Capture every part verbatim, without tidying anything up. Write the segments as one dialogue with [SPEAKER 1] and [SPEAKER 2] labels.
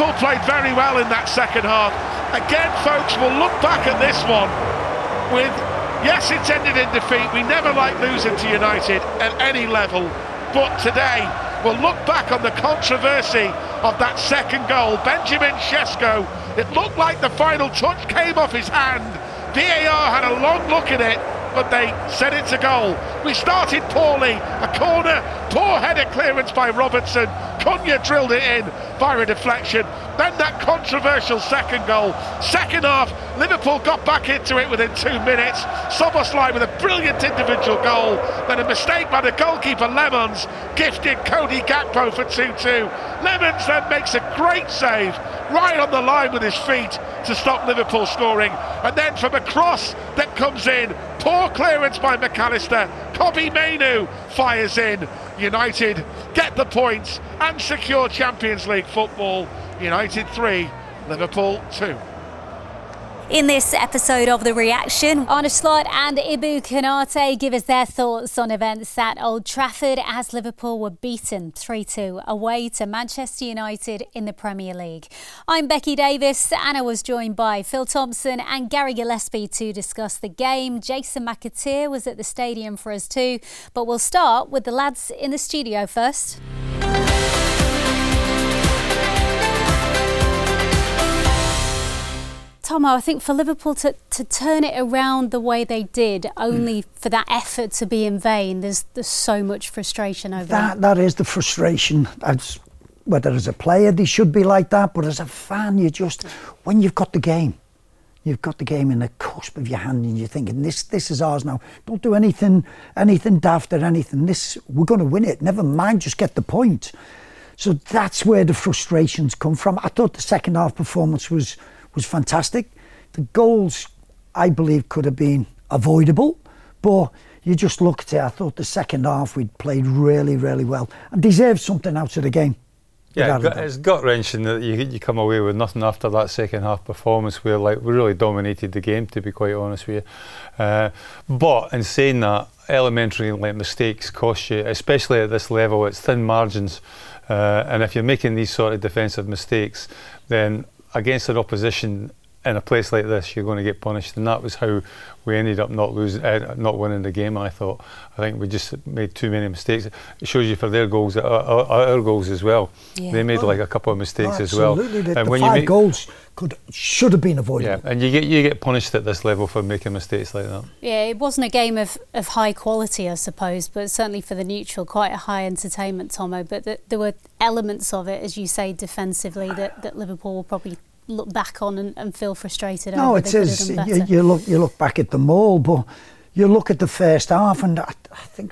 [SPEAKER 1] Liverpool played very well in that second half. Again, folks, we'll look back at this one with, yes, it's ended in defeat. We never like losing to United at any level, but today we'll look back on the controversy of that second goal. Benjamin Sesko, it looked like the final touch came off his hand. V A R had a long look at it, but they said it's a goal. We started poorly, a corner, poor header clearance by Robertson. Cunha drilled it in via a deflection. Then that controversial second goal. Second half, Liverpool got back into it within two minutes. Szoboszlai with a brilliant individual goal. Then a mistake by the goalkeeper Lemons, gifted Cody Gakpo for two two. Lemons then makes a great save, right on the line with his feet to stop Liverpool scoring. And then from a cross that comes in, poor clearance by McAllister. Kobbie Mainoo fires in. United get the points and secure Champions League football. United three, Liverpool two.
[SPEAKER 2] In this episode of The Reaction, Arne Slot and Ibou Konate give us their thoughts on events at Old Trafford as Liverpool were beaten three two away to Manchester United in the Premier League. I'm Becky Davis and I was joined by Phil Thompson and Gary Gillespie to discuss the game. Jason McAteer was at the stadium for us too, but we'll start with the lads in the studio first. Tomo, I think for Liverpool to, to turn it around the way they did, only mm. for that effort to be in vain, there's there's so much frustration over that.
[SPEAKER 3] That, that is the frustration. As, whether as a player they should be like that, but as a fan, you just, when you've got the game, you've got the game in the cusp of your hand and you're thinking, this this is ours now. Don't do anything, anything daft or anything. This, we're going to win it. Never mind, just get the point. So that's where the frustrations come from. I thought the second half performance was was fantastic. The goals, I believe, could have been avoidable, but you just look at it, I thought the second half we'd played really, really well and deserved something out of the game.
[SPEAKER 4] Yeah, it's gut-wrenching that you, you come away with nothing after that second half performance where like we really dominated the game, to be quite honest with you. Uh, but in saying that, elementary like mistakes cost you, especially at this level. It's thin margins, uh, and if you're making these sort of defensive mistakes, then against an opposition in a place like this, you're going to get punished, and that was how we ended up not losing, uh, not winning the game. I thought. I think we just made too many mistakes. It shows you for their goals, our, our, our goals as well. Yeah. They made oh, like a couple of mistakes
[SPEAKER 3] oh,
[SPEAKER 4] as well.
[SPEAKER 3] Absolutely, the, and the when five you make, goals could should have been avoided.
[SPEAKER 4] Yeah, and you get you get punished at this level for making mistakes like that.
[SPEAKER 2] Yeah, it wasn't a game of, of high quality, I suppose, but certainly for the neutral, quite a high entertainment, Tomo. But the, there were elements of it, as you say, defensively that, that Liverpool will probably look back on and, and feel frustrated
[SPEAKER 3] no,
[SPEAKER 2] over.
[SPEAKER 3] No, it is. You, you look, you look back at them all, but you look at the first half, and I, I think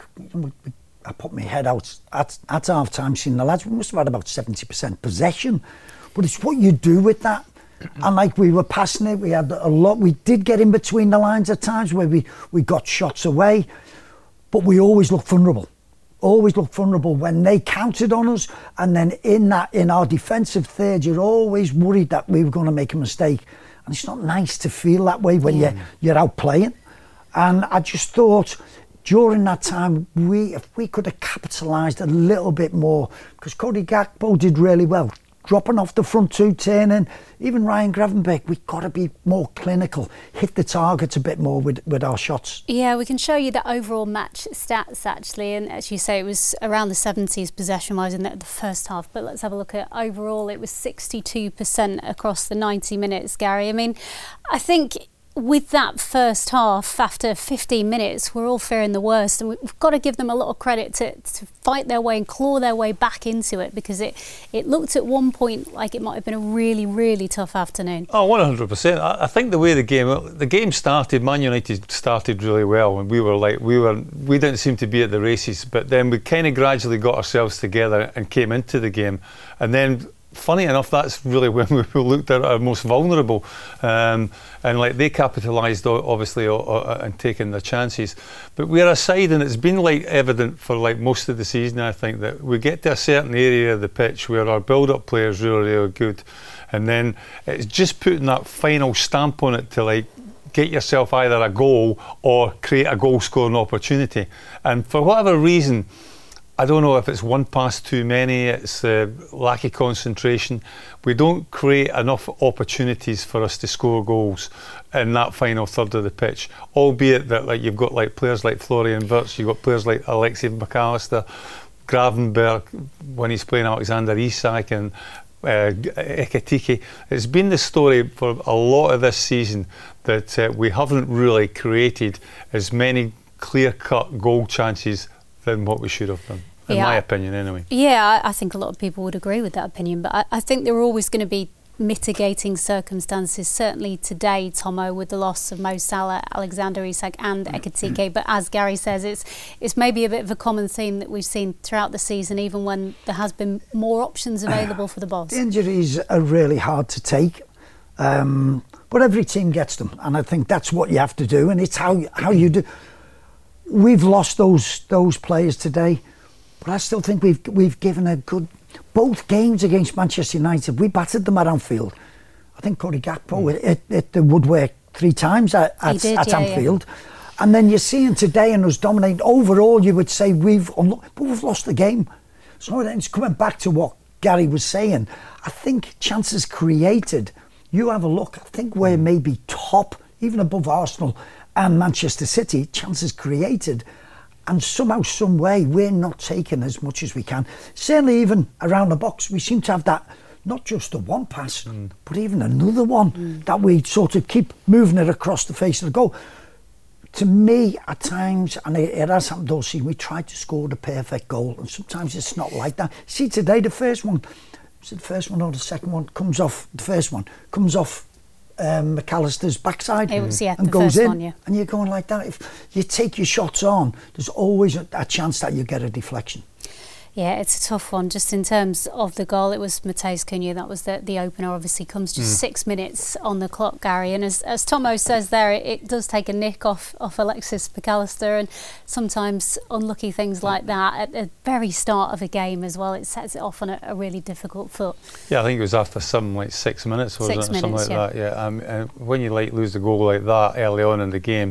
[SPEAKER 3] I put my head out at, at half time, seeing the lads. We must have had about seventy percent possession, but it's what you do with that. And like we were passing it, we had a lot. We did get in between the lines at times where we, we got shots away, but we always looked vulnerable. Always looked vulnerable when they counted on us, and then in that in our defensive third, you're always worried that we were going to make a mistake, and it's not nice to feel that way when yeah. you're you're out playing. And I just thought during that time, we if we could have capitalised a little bit more, because Cody Gakpo did really well, dropping off the front two, turning. Even Ryan Gravenberch, we've got to be more clinical, hit the targets a bit more with, with our shots.
[SPEAKER 2] Yeah, we can show you the overall match stats actually, and as you say, it was around the seventies possession-wise in the, the first half, but let's have a look at overall. It was sixty-two percent across the ninety minutes, Gary. I mean, I think with that first half, after fifteen minutes, we're all fearing the worst, and we've got to give them a lot of credit to, to fight their way and claw their way back into it, because it, it looked at one point like it might have been a really, really tough afternoon.
[SPEAKER 4] Oh, one hundred percent. I, I think the way the game the game started, Man United started really well, and we were like we were we didn't seem to be at the races, but then we kind of gradually got ourselves together and came into the game, and then. Funny enough, that's really when we looked at our most vulnerable, um, and like they capitalised obviously and taking their chances. But we're a side, and it's been like evident for like most of the season. I think that we get to a certain area of the pitch where our build-up players really, really good, and then it's just putting that final stamp on it to like get yourself either a goal or create a goal-scoring opportunity. And for whatever reason, I don't know if it's one pass too many, it's uh, lack of concentration. We don't create enough opportunities for us to score goals in that final third of the pitch, albeit that like you've got like players like Florian Wirtz, you've got players like Alexis McAllister, Gravenberg when he's playing Alexander Isak, and uh, Ekitike. It's been the story for a lot of this season that uh, we haven't really created as many clear-cut goal chances than what we should have done, in
[SPEAKER 2] yeah.
[SPEAKER 4] my opinion anyway.
[SPEAKER 2] Yeah, I, I think a lot of people would agree with that opinion, but I, I think there are always going to be mitigating circumstances, certainly today, Tomo, with the loss of Mo Salah, Alexander Isak and Ekitike. But as Gary says, it's it's maybe a bit of a common theme that we've seen throughout the season, even when there has been more options available for the Boss.
[SPEAKER 3] The injuries are really hard to take, um, but every team gets them, and I think that's what you have to do, and it's how how you do. We've lost those those players today, but I still think we've we've given a good. Both games against Manchester United, we battered them at Anfield. I think Cody Gakpo mm. hit, hit the woodwork three times at, at,
[SPEAKER 2] did,
[SPEAKER 3] at
[SPEAKER 2] yeah,
[SPEAKER 3] Anfield,
[SPEAKER 2] yeah.
[SPEAKER 3] and then you're seeing today and us dominating. Overall, you would say we've, but we've lost the game. So it's coming back to what Gary was saying. I think chances created. You have a look. I think we're maybe top, even above Arsenal and Manchester City. Chances created. And somehow, some way, we're not taking as much as we can. Certainly, even around the box, we seem to have that, not just the one pass, mm. but even another one mm. that we sort of keep moving it across the face of the goal. To me, at times, and it, it has happened all season, we try to score the perfect goal, and sometimes it's not like that. See, today, the first one, was it the first one or the second one, comes off, the first one, comes off Um, McAllister's backside
[SPEAKER 2] it was, yeah,
[SPEAKER 3] and
[SPEAKER 2] the
[SPEAKER 3] goes
[SPEAKER 2] first
[SPEAKER 3] in,
[SPEAKER 2] one, yeah.
[SPEAKER 3] and you're going like that. If you take your shots on, there's always a, a chance that you get a deflection.
[SPEAKER 2] Yeah, it's a tough one. Just in terms of the goal, it was Matheus Cunha. That was the, the opener. Obviously, comes just mm. six minutes on the clock, Gary. And as, as Tomo says there, it, it does take a nick off, off Alexis McAllister, and sometimes unlucky things like that at the very start of a game as well. It sets it off on a, a really difficult foot.
[SPEAKER 4] Yeah, I think it was after some like six minutes, wasn't
[SPEAKER 2] six
[SPEAKER 4] it, or
[SPEAKER 2] minutes,
[SPEAKER 4] something like
[SPEAKER 2] yeah.
[SPEAKER 4] that. Yeah, um, and when you like lose the goal like that early on in the game.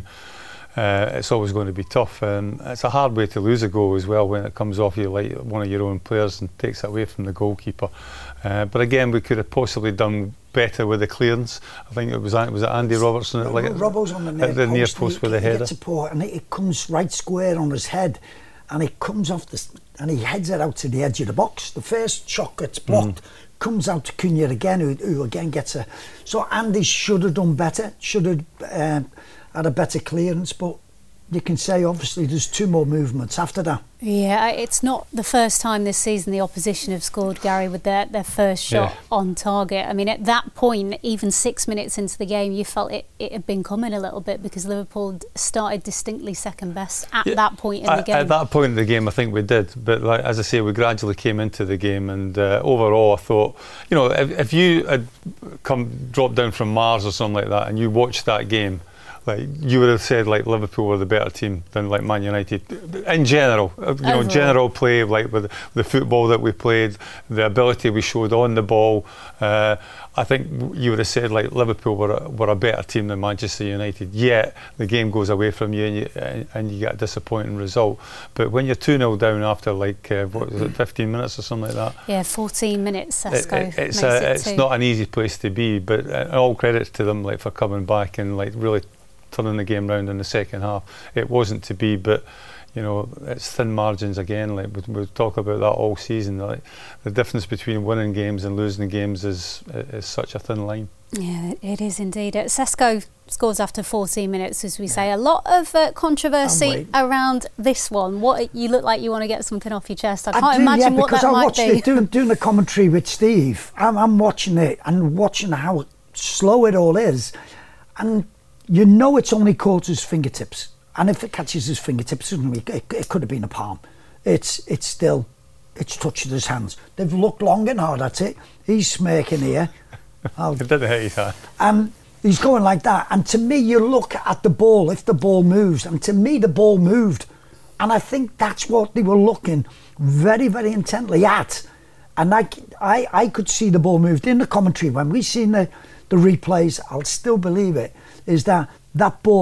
[SPEAKER 4] Uh, it's always going to be tough, and it's a hard way to lose a goal as well when it comes off you like one of your own players and takes it away from the goalkeeper. Uh, but again, we could have possibly done better with the clearance. I think it was was it Andy Robertson
[SPEAKER 3] no,
[SPEAKER 4] like
[SPEAKER 3] Robbo's on the near
[SPEAKER 4] at the
[SPEAKER 3] post,
[SPEAKER 4] near post with
[SPEAKER 3] he,
[SPEAKER 4] the
[SPEAKER 3] he
[SPEAKER 4] header.
[SPEAKER 3] Gets a paw, and it, it comes right square on his head, and it comes off the and he heads it out to the edge of the box. The first shot gets blocked. Mm. Comes out to Cunha again, who, who again gets a. So Andy should have done better. Should have um, had a better clearance, but. You can say obviously there's two more movements after that.
[SPEAKER 2] Yeah, it's not the first time this season the opposition have scored, Gary, with their, their first shot yeah. on target. I mean, at that point, even six minutes into the game, you felt it, it had been coming a little bit because Liverpool started distinctly second best at yeah, that point in
[SPEAKER 4] at,
[SPEAKER 2] the game.
[SPEAKER 4] At that point in the game, I think we did. But like, as I say, we gradually came into the game, and uh, overall, I thought, you know, if, if you had come dropped down from Mars or something like that, and you watched that game. Like you would have said, like Liverpool were the better team than like Man United in general. You know, Overall. general play, like with the football that we played, the ability we showed on the ball. Uh, I think you would have said like Liverpool were a, were a better team than Manchester United. Yet the game goes away from you and you and you get a disappointing result. But when you're two nil down after like uh, what was it, fifteen minutes or something like that?
[SPEAKER 2] Yeah, fourteen minutes. Sesko
[SPEAKER 4] it, it, it's
[SPEAKER 2] makes
[SPEAKER 4] a,
[SPEAKER 2] it
[SPEAKER 4] it's
[SPEAKER 2] two.
[SPEAKER 4] not an easy place to be. But uh, all credits to them like for coming back and like really. turning the game round in the second half. It wasn't to be, but you know, it's thin margins again. Like we, we talk about that all season. Like the difference between winning games and losing games is is such a thin line.
[SPEAKER 2] Yeah, it is indeed. Uh, Sesko scores after fourteen minutes, as we yeah. say. A lot of uh, controversy around this one. What you look like you want to get something off your chest. I can't
[SPEAKER 3] I do,
[SPEAKER 2] imagine
[SPEAKER 3] yeah,
[SPEAKER 2] what that
[SPEAKER 3] I
[SPEAKER 2] might
[SPEAKER 3] watched
[SPEAKER 2] be.
[SPEAKER 3] It doing, doing the commentary with Steve. I'm, I'm watching it and watching how slow it all is, and. You know it's only caught his fingertips, and if it catches his fingertips, it, it could have been a palm. It's it's still, it's touched his hands. They've looked long and hard at it. He's smirking here.
[SPEAKER 4] It didn't hit his hand.
[SPEAKER 3] And he's going like that. And to me, you look at the ball, if the ball moves, and to me, the ball moved. And I think that's what they were looking very, very intently at. And I, I, I could see the ball moved in the commentary. When we seen the, the replays, I'll still believe it. Is that that ball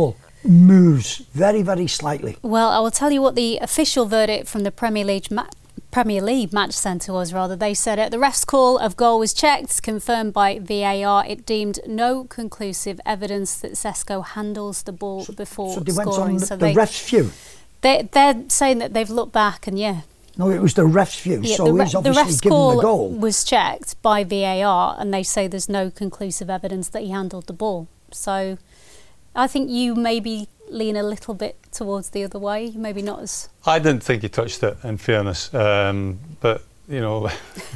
[SPEAKER 3] moves very, very slightly.
[SPEAKER 2] Well, I will tell you what the official verdict from the Premier League ma- Premier League Match Centre was, rather. They said it. The ref's call of goal was checked, confirmed by V A R. It deemed no conclusive evidence that Sesko handles the ball
[SPEAKER 3] So,
[SPEAKER 2] before
[SPEAKER 3] so they
[SPEAKER 2] scoring.
[SPEAKER 3] went on the,
[SPEAKER 2] so
[SPEAKER 3] the
[SPEAKER 2] they,
[SPEAKER 3] ref's view.
[SPEAKER 2] They, they're saying that they've looked back and, yeah.
[SPEAKER 3] No, it was the ref's view.
[SPEAKER 2] yeah
[SPEAKER 3] so
[SPEAKER 2] the, re-
[SPEAKER 3] he's
[SPEAKER 2] the
[SPEAKER 3] obviously
[SPEAKER 2] ref's
[SPEAKER 3] given
[SPEAKER 2] call
[SPEAKER 3] the goal.
[SPEAKER 2] was checked by V A R, and they say there's no conclusive evidence that he handled the ball. So I think you maybe lean a little bit towards the other way, maybe not as...
[SPEAKER 4] I didn't think he touched it, in fairness, um, but, you know...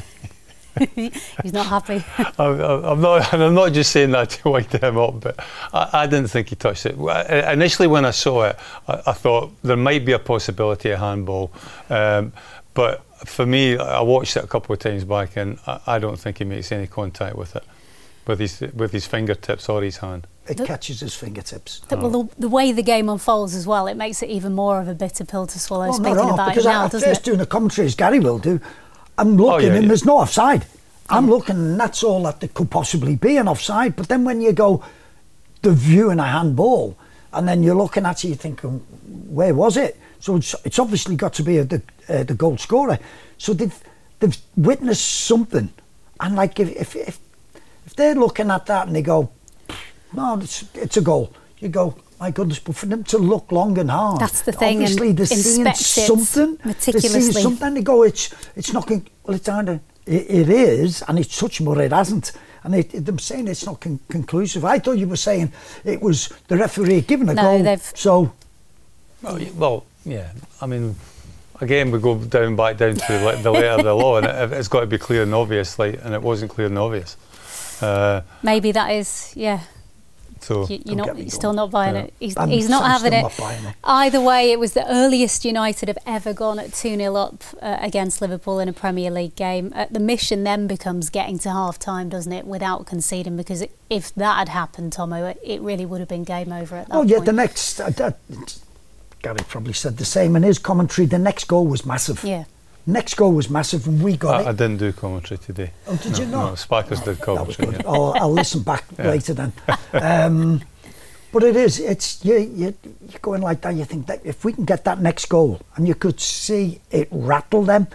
[SPEAKER 2] He's not happy.
[SPEAKER 4] I'm, I'm not, and I'm not just saying that to wind him up, but I, I didn't think he touched it. Initially, when I saw it, I, I thought there might be a possibility of handball, um, but for me, I watched it a couple of times back, and I, I don't think he makes any contact with it, with his with his fingertips or his hand.
[SPEAKER 3] It
[SPEAKER 2] The-
[SPEAKER 3] catches his fingertips.
[SPEAKER 2] The, well, the, the way the game unfolds as well, it makes it even more of a bitter pill to swallow,
[SPEAKER 3] Well,
[SPEAKER 2] speaking
[SPEAKER 3] not all,
[SPEAKER 2] about it
[SPEAKER 3] because
[SPEAKER 2] now,
[SPEAKER 3] at
[SPEAKER 2] doesn't
[SPEAKER 3] first
[SPEAKER 2] it?
[SPEAKER 3] doing the commentary, as Gary will do, I'm looking
[SPEAKER 4] Oh, yeah,
[SPEAKER 3] and
[SPEAKER 4] yeah.
[SPEAKER 3] there's no offside. I'm looking and that's all that there could possibly be an offside. But then when you go the view in a handball and then you're looking at it, you're thinking, where was it? So it's, it's obviously got to be a, the, uh, the goal scorer. So they've, they've witnessed something. And like if, if, if, if they're looking at that and they go, no, it's, it's a goal. You go, my goodness, but for them to look long and hard.
[SPEAKER 2] That's the thing,
[SPEAKER 3] Obviously,
[SPEAKER 2] and
[SPEAKER 3] they're seeing
[SPEAKER 2] inspect it
[SPEAKER 3] something. They're
[SPEAKER 2] meticulously.
[SPEAKER 3] seeing something. They go, it's it's not. Con- well, it's either it, it is, and it's touched, but it hasn't. And it, it, them saying it's not con- conclusive. I thought you were saying it was the referee giving a
[SPEAKER 2] No,
[SPEAKER 3] goal.
[SPEAKER 2] they've-
[SPEAKER 3] So
[SPEAKER 4] Well, y- well, yeah. I mean, again, we go down back down to like the letter of the law, and it, it's got to be clear and obvious, like, and it wasn't clear and obvious. Uh,
[SPEAKER 2] Maybe that is, yeah.
[SPEAKER 4] so
[SPEAKER 2] You, you're
[SPEAKER 3] Don't
[SPEAKER 2] not,
[SPEAKER 3] get me
[SPEAKER 2] you're
[SPEAKER 3] going.
[SPEAKER 2] still not buying
[SPEAKER 4] Yeah.
[SPEAKER 2] it. He's,
[SPEAKER 3] I'm-
[SPEAKER 2] he's not
[SPEAKER 3] I'm
[SPEAKER 2] having
[SPEAKER 3] still
[SPEAKER 2] it.
[SPEAKER 3] not buying it.
[SPEAKER 2] Either way, it was the earliest United have ever gone at two nil up uh, against Liverpool in a Premier League game. Uh, the mission then becomes getting to half time, doesn't it, without conceding, because it, if that had happened, Tomo, it, it really would have been game over at that
[SPEAKER 3] oh
[SPEAKER 2] point.
[SPEAKER 3] yeah, the next. Uh, that, Gary probably said the same in his commentary. The next goal was massive.
[SPEAKER 2] Yeah.
[SPEAKER 3] Next goal was massive, and we got
[SPEAKER 4] I,
[SPEAKER 3] it.
[SPEAKER 4] I didn't do commentary today.
[SPEAKER 3] Oh, did you
[SPEAKER 4] No,
[SPEAKER 3] not?
[SPEAKER 4] Sparkers did
[SPEAKER 3] That was
[SPEAKER 4] commentary.
[SPEAKER 3] good.
[SPEAKER 4] Yeah.
[SPEAKER 3] Oh, I'll listen back
[SPEAKER 4] Yeah.
[SPEAKER 3] later then. Um, but it is, it's, you, you, you're going like that, you think that if we can get that next goal, and you could see it rattle them.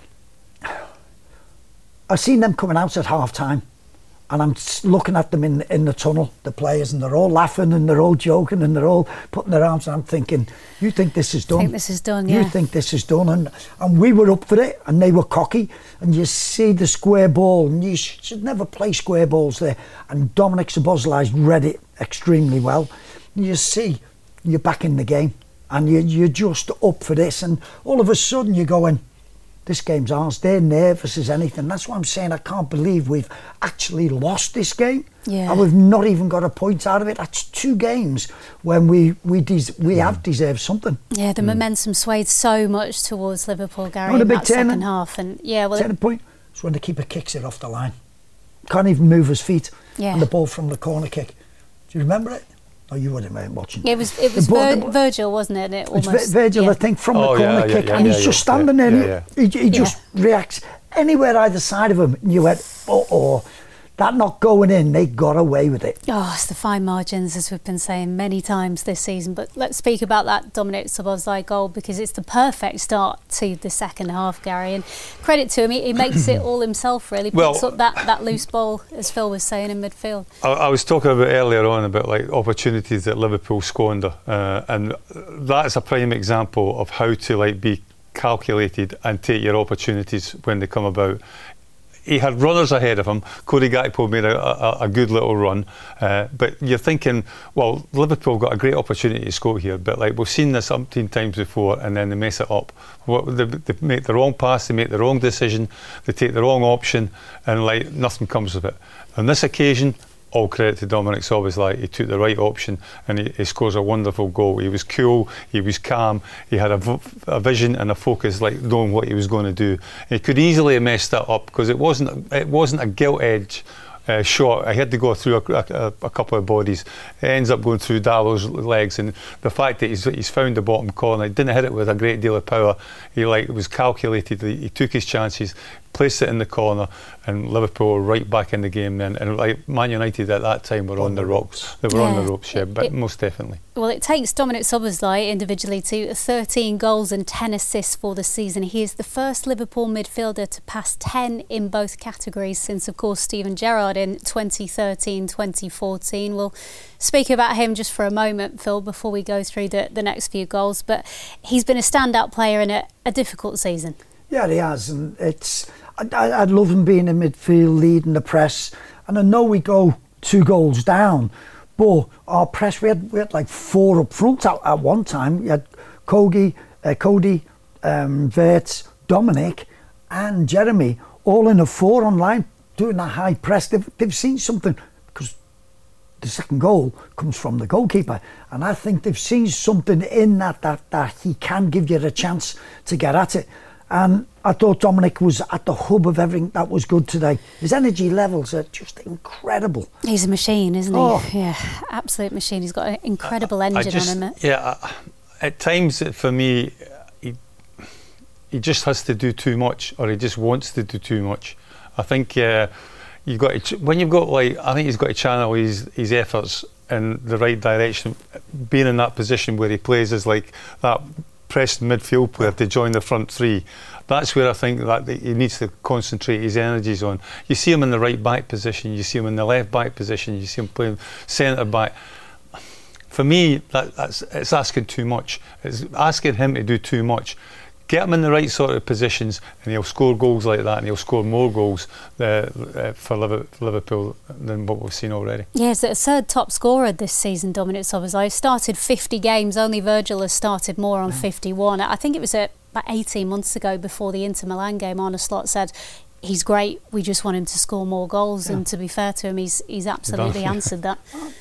[SPEAKER 3] I've seen them coming out at half time, and I'm s- looking at them in in the tunnel, the players, and they're all laughing and they're all joking and they're all putting their arms, and I'm thinking, you think this is
[SPEAKER 2] I
[SPEAKER 3] done?
[SPEAKER 2] think this is done,
[SPEAKER 3] You
[SPEAKER 2] yeah.
[SPEAKER 3] think this is done, and and we were up for it, and they were cocky, and you see the square ball, and you sh- should never play square balls there. And Dominic Szoboszlai's read it extremely well. And you see, you're back in the game, and you you're just up for this, and all of a sudden you're going, this game's ours. They're nervous as anything. That's why I'm saying I can't believe we've actually lost this game.
[SPEAKER 2] Yeah.
[SPEAKER 3] And we've not even got a point out of it. That's two games when we we des- we have deserved something.
[SPEAKER 2] Yeah, the momentum swayed so much towards Liverpool, Gary,
[SPEAKER 3] Oh, the
[SPEAKER 2] in
[SPEAKER 3] big
[SPEAKER 2] that second
[SPEAKER 3] turning.
[SPEAKER 2] half. And yeah, well,
[SPEAKER 3] Turning point is when the keeper kicks it off the line. Can't even move his feet.
[SPEAKER 2] Yeah.
[SPEAKER 3] And the ball from the corner kick. Do you remember it? Oh, you wouldn't have been watching.
[SPEAKER 2] it was it was
[SPEAKER 3] The ball-
[SPEAKER 2] Vir-
[SPEAKER 3] the ball-
[SPEAKER 2] Virgil, wasn't it? And it
[SPEAKER 3] It's
[SPEAKER 2] almost,
[SPEAKER 3] Vir- Virgil,
[SPEAKER 2] yeah.
[SPEAKER 3] I think, from
[SPEAKER 4] Oh,
[SPEAKER 3] the corner
[SPEAKER 4] yeah, yeah,
[SPEAKER 3] kick,
[SPEAKER 4] yeah,
[SPEAKER 3] and he's
[SPEAKER 4] yeah,
[SPEAKER 3] just
[SPEAKER 4] yeah,
[SPEAKER 3] standing there.
[SPEAKER 4] yeah,
[SPEAKER 3] and He, he just reacts anywhere either side of him. And you went, oh, oh, that not going in. They got away with it.
[SPEAKER 2] Oh, it's the fine margins, as we've been saying many times this season. But let's speak about that Dominic Szoboszlai goal, because it's the perfect start to the second half, Gary. And credit to him, he, he makes it all himself, really.
[SPEAKER 4] Well-
[SPEAKER 2] Picks up that, that loose ball, as Phil was saying, in midfield.
[SPEAKER 4] I, I was talking about earlier on about like opportunities that Liverpool squander, uh, and that's a prime example of how to like be calculated and take your opportunities when they come about. He had runners ahead of him. Cody Gakpo made a, a, a good little run, uh, but you're thinking, well, Liverpool got a great opportunity to score here, but like we've seen this umpteen times before, and then they mess it up. What, they, they make the wrong pass, they make the wrong decision, they take the wrong option, and like nothing comes of it. On this occasion, all credit to Dominic Szoboszlai. He took the right option and he, he scores a wonderful goal. He was cool, he was calm, he had a, v- a vision and a focus, like knowing what he was going to do. He could easily have messed that up because it wasn't it wasn't a gilt edge uh, shot. I had to go through a, a, a couple of bodies. It ends up going through Darlow's legs, and the fact that he's, he's found the bottom corner, he didn't hit it with a great deal of power. He like it was calculated. He, he took his chances, placed it in the corner, and Liverpool were right back in the game then. And like Man United at that time were on, on the ropes. They were yeah. on the ropes, yeah, but it, most definitely.
[SPEAKER 2] Well, it takes Dominic Szoboszlai individually to thirteen goals and ten assists for the season. He is the first Liverpool midfielder to pass ten in both categories since, of course, Steven Gerrard in twenty thirteen twenty fourteen. We'll speak about him just for a moment, Phil, before we go through the, the next few goals. But he's been a standout player in a, a difficult season. Yeah,
[SPEAKER 3] he has, and it's. I, I'd love him being in midfield, leading the press. And I know we go two goals down, but our press, we had we had like four up front at, at one time. We had Kogi, uh, Cody, um, Wirtz, Dominic, and Jeremy all in a four online doing a high press. They've, they've seen something, because the second goal comes from the goalkeeper, and I think they've seen something in that that that he can give you a chance to get at it. And I thought Dominic was at the hub of everything that was good today. His energy levels are just incredible.
[SPEAKER 2] He's a machine, isn't he? Oh. Yeah, absolute machine. He's got an incredible I, engine I just, on him.
[SPEAKER 4] Yeah, at times for me, he, he just has to do too much, or he just wants to do too much. I think uh, you've got to, when you've got like, I think he's got to channel his, his efforts in the right direction. Being in that position where he plays as like that pressed midfield player to join the front three, that's where I think that he needs to concentrate his energies on. You see him in the right back position, you see him in the left back position, you see him playing centre back. For me, that, that's it's asking too much. It's asking him to do too much. Get him in the right sort of positions, and he'll score goals like that, and he'll score more goals uh, uh, for Liverpool than what we've seen already.
[SPEAKER 2] Yeah, he's the third top scorer this season, Dominic Szoboszlai. Started fifty games, only Virgil has started more on fifty-one. I think it was about eighteen months ago before the Inter Milan game, Arne Slot said, he's great, we just want him to score more goals, yeah. and to be fair to him, he's, he's absolutely answered that.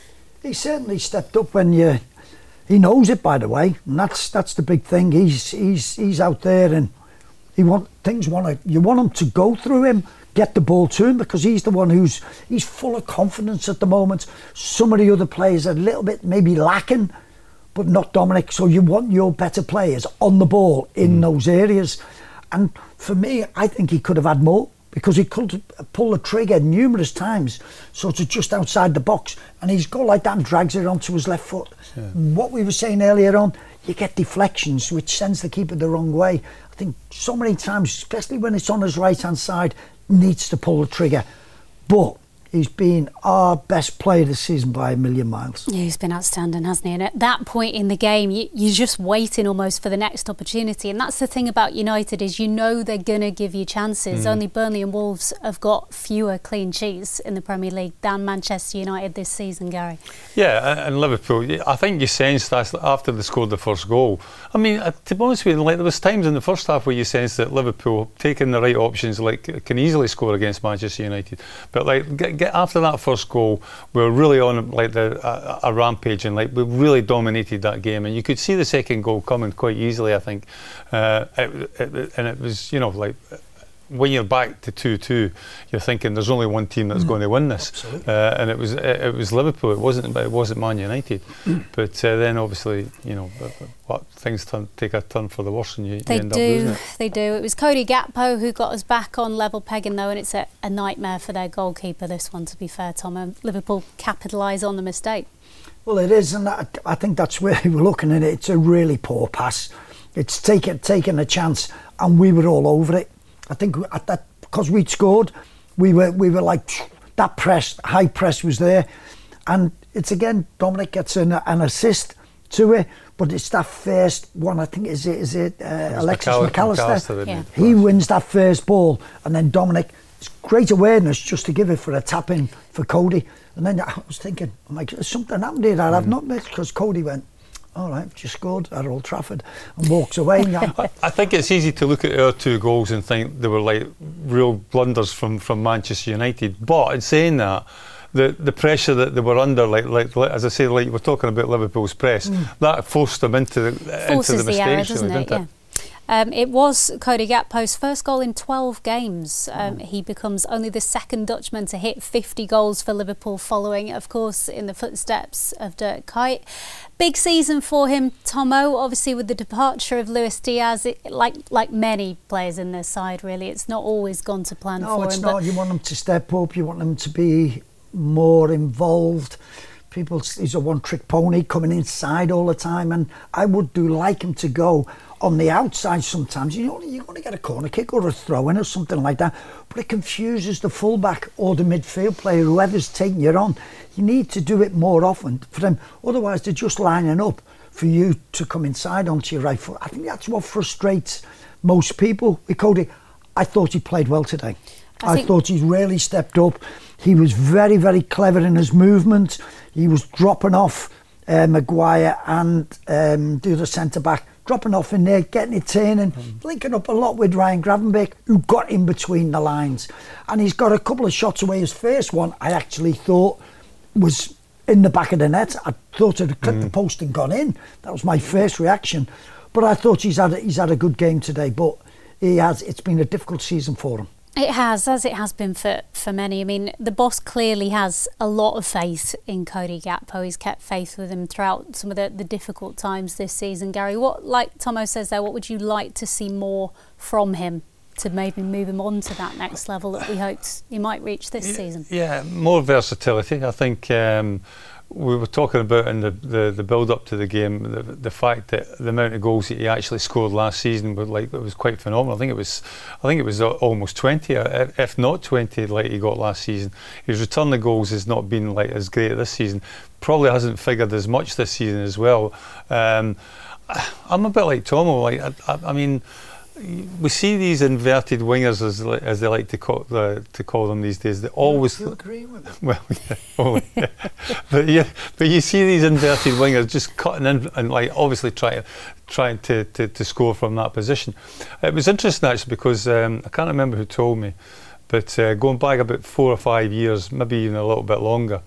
[SPEAKER 3] He certainly stepped up when you... He knows it, by the way, and that's that's the big thing. He's he's he's out there, and he want things want to. You want him to go through him, get the ball to him, because he's the one who's he's full of confidence at the moment. Some of the other players are a little bit maybe lacking, but not Dominic. So you want your better players on the ball in mm. those areas. And for me, I think he could have had more, because he could pull the trigger numerous times, sort of just outside the box, and he's got like that and drags it onto his left foot. Yeah. What we were saying earlier on, you get deflections, which sends the keeper the wrong way. I think so many times, especially when it's on his right-hand side, needs to pull the trigger. But he's been our best player this season by a million miles.
[SPEAKER 2] Yeah, he's been outstanding, hasn't he? And at that point in the game, you, you're just waiting almost for the next opportunity. And that's the thing about United, is you know they're going to give you chances. Mm. Only Burnley and Wolves have got fewer clean sheets in the Premier League than Manchester United this season, Gary.
[SPEAKER 4] Yeah, and Liverpool, I think you sensed that after they scored the first goal. I mean, to be honest with you, like, there was times in the first half where you sensed that Liverpool, taking the right options, like, can easily score against Manchester United. But like, get, get after that first goal, we were really on like the, a, a rampage, and like we really dominated that game, and you could see the second goal coming quite easily, I think. Uh, it, it, and it was, you know, like, when you're back to two two, you're thinking there's only one team that's mm. going to win this, uh, and it was it, it was Liverpool. It wasn't it wasn't Man United. Mm. But uh, then obviously, you know, what things turn, take a turn for the worse, and you,
[SPEAKER 2] they
[SPEAKER 4] you end
[SPEAKER 2] do,
[SPEAKER 4] up losing it.
[SPEAKER 2] They do. It was Cody Gakpo who got us back on level pegging though, and it's a, a nightmare for their goalkeeper. This one, to be fair, Tom, and Liverpool capitalise on the mistake.
[SPEAKER 3] Well, it is, and I, I think that's where we're looking at it. It's a really poor pass. It's taken taken a chance, and we were all over it. I think at that, because we'd scored, we were we were like, that press, high press was there, and it's again Dominic gets an, an assist to it, but it's that first one. I think is it is it uh, Alexis McAllister. McAllister
[SPEAKER 2] yeah.
[SPEAKER 3] He wins that first ball, and then Dominic, it's great awareness just to give it for a tap in for Cody, and then I was thinking, I'm like, there's something happened here that mm. I've not missed, because Cody went, all right, just scored at Old Trafford, and walks away.
[SPEAKER 4] I, I think it's easy to look at our two goals and think they were like real blunders from, from Manchester United. But in saying that, the the pressure that they were under, like like, like as I say, like we're talking about Liverpool's press, mm. that forced them into the,
[SPEAKER 2] Forces
[SPEAKER 4] into the mistakes,
[SPEAKER 2] the error, doesn't
[SPEAKER 4] really,
[SPEAKER 2] it?
[SPEAKER 4] didn't
[SPEAKER 2] Yeah. Um, it was Cody Gakpo's first goal in twelve games. Um,
[SPEAKER 3] Mm.
[SPEAKER 2] He becomes only the second Dutchman to hit fifty goals for Liverpool, following, of course, in the footsteps of Dirk Kuyt. Big season for him, Tomo. Obviously, with the departure of Luis Diaz, it, like like many players in their side, really, it's not always gone to plan
[SPEAKER 3] no,
[SPEAKER 2] for
[SPEAKER 3] it's
[SPEAKER 2] him.
[SPEAKER 3] not. You want them to step up. You want them to be more involved. People, he's a one-trick pony coming inside all the time, and I would do like him to go on the outside sometimes. You know, you're going to get a corner kick or a throw-in or something like that, but it confuses the fullback or the midfield player, whoever's taking you on. You need to do it more often for them. Otherwise, they're just lining up for you to come inside onto your right foot. I think that's what frustrates most people with Cody. I thought he played well today. I, I thought he really stepped up. He was very, very clever in his movement. He was dropping off uh, Maguire and um, the other centre-back, dropping off in there, getting it turning, mm. linking up a lot with Ryan Gravenberch, who got in between the lines. And he's got a couple of shots away. His first one, I actually thought, was in the back of the net. I thought it had clipped mm. the post and gone in. That was my first reaction. But I thought he's had a, he's had a good game today. But he has. It's been a difficult season for him.
[SPEAKER 2] It has, as it has been for, for many. I mean, the boss clearly has a lot of faith in Cody Gakpo. He's kept faith with him throughout some of the, the difficult times this season. Gary, what, like Tomo says there, what would you like to see more from him to maybe move him on to that next level that we hoped he might reach this
[SPEAKER 4] yeah,
[SPEAKER 2] season?
[SPEAKER 4] Yeah, more versatility. I think um, we were talking about in the, the, the build-up to the game, the, the fact that the amount of goals that he actually scored last season was like it was quite phenomenal. I think it was, I think it was almost twenty, if not twenty, like he got last season. His return of goals has not been like as great this season. Probably hasn't figured as much this season as well. Um, I'm a bit like Tomo. Like I, I, I mean. We see these inverted wingers, as as they like to call uh, to call them these days. They always.
[SPEAKER 3] You agree with them?
[SPEAKER 4] Well, yeah, well, yeah. but yeah, but you see these inverted wingers just cutting in and like obviously trying trying to, to, to score from that position. It was interesting actually because um, I can't remember who told me, but uh, going back about four or five years, maybe even a little bit longer.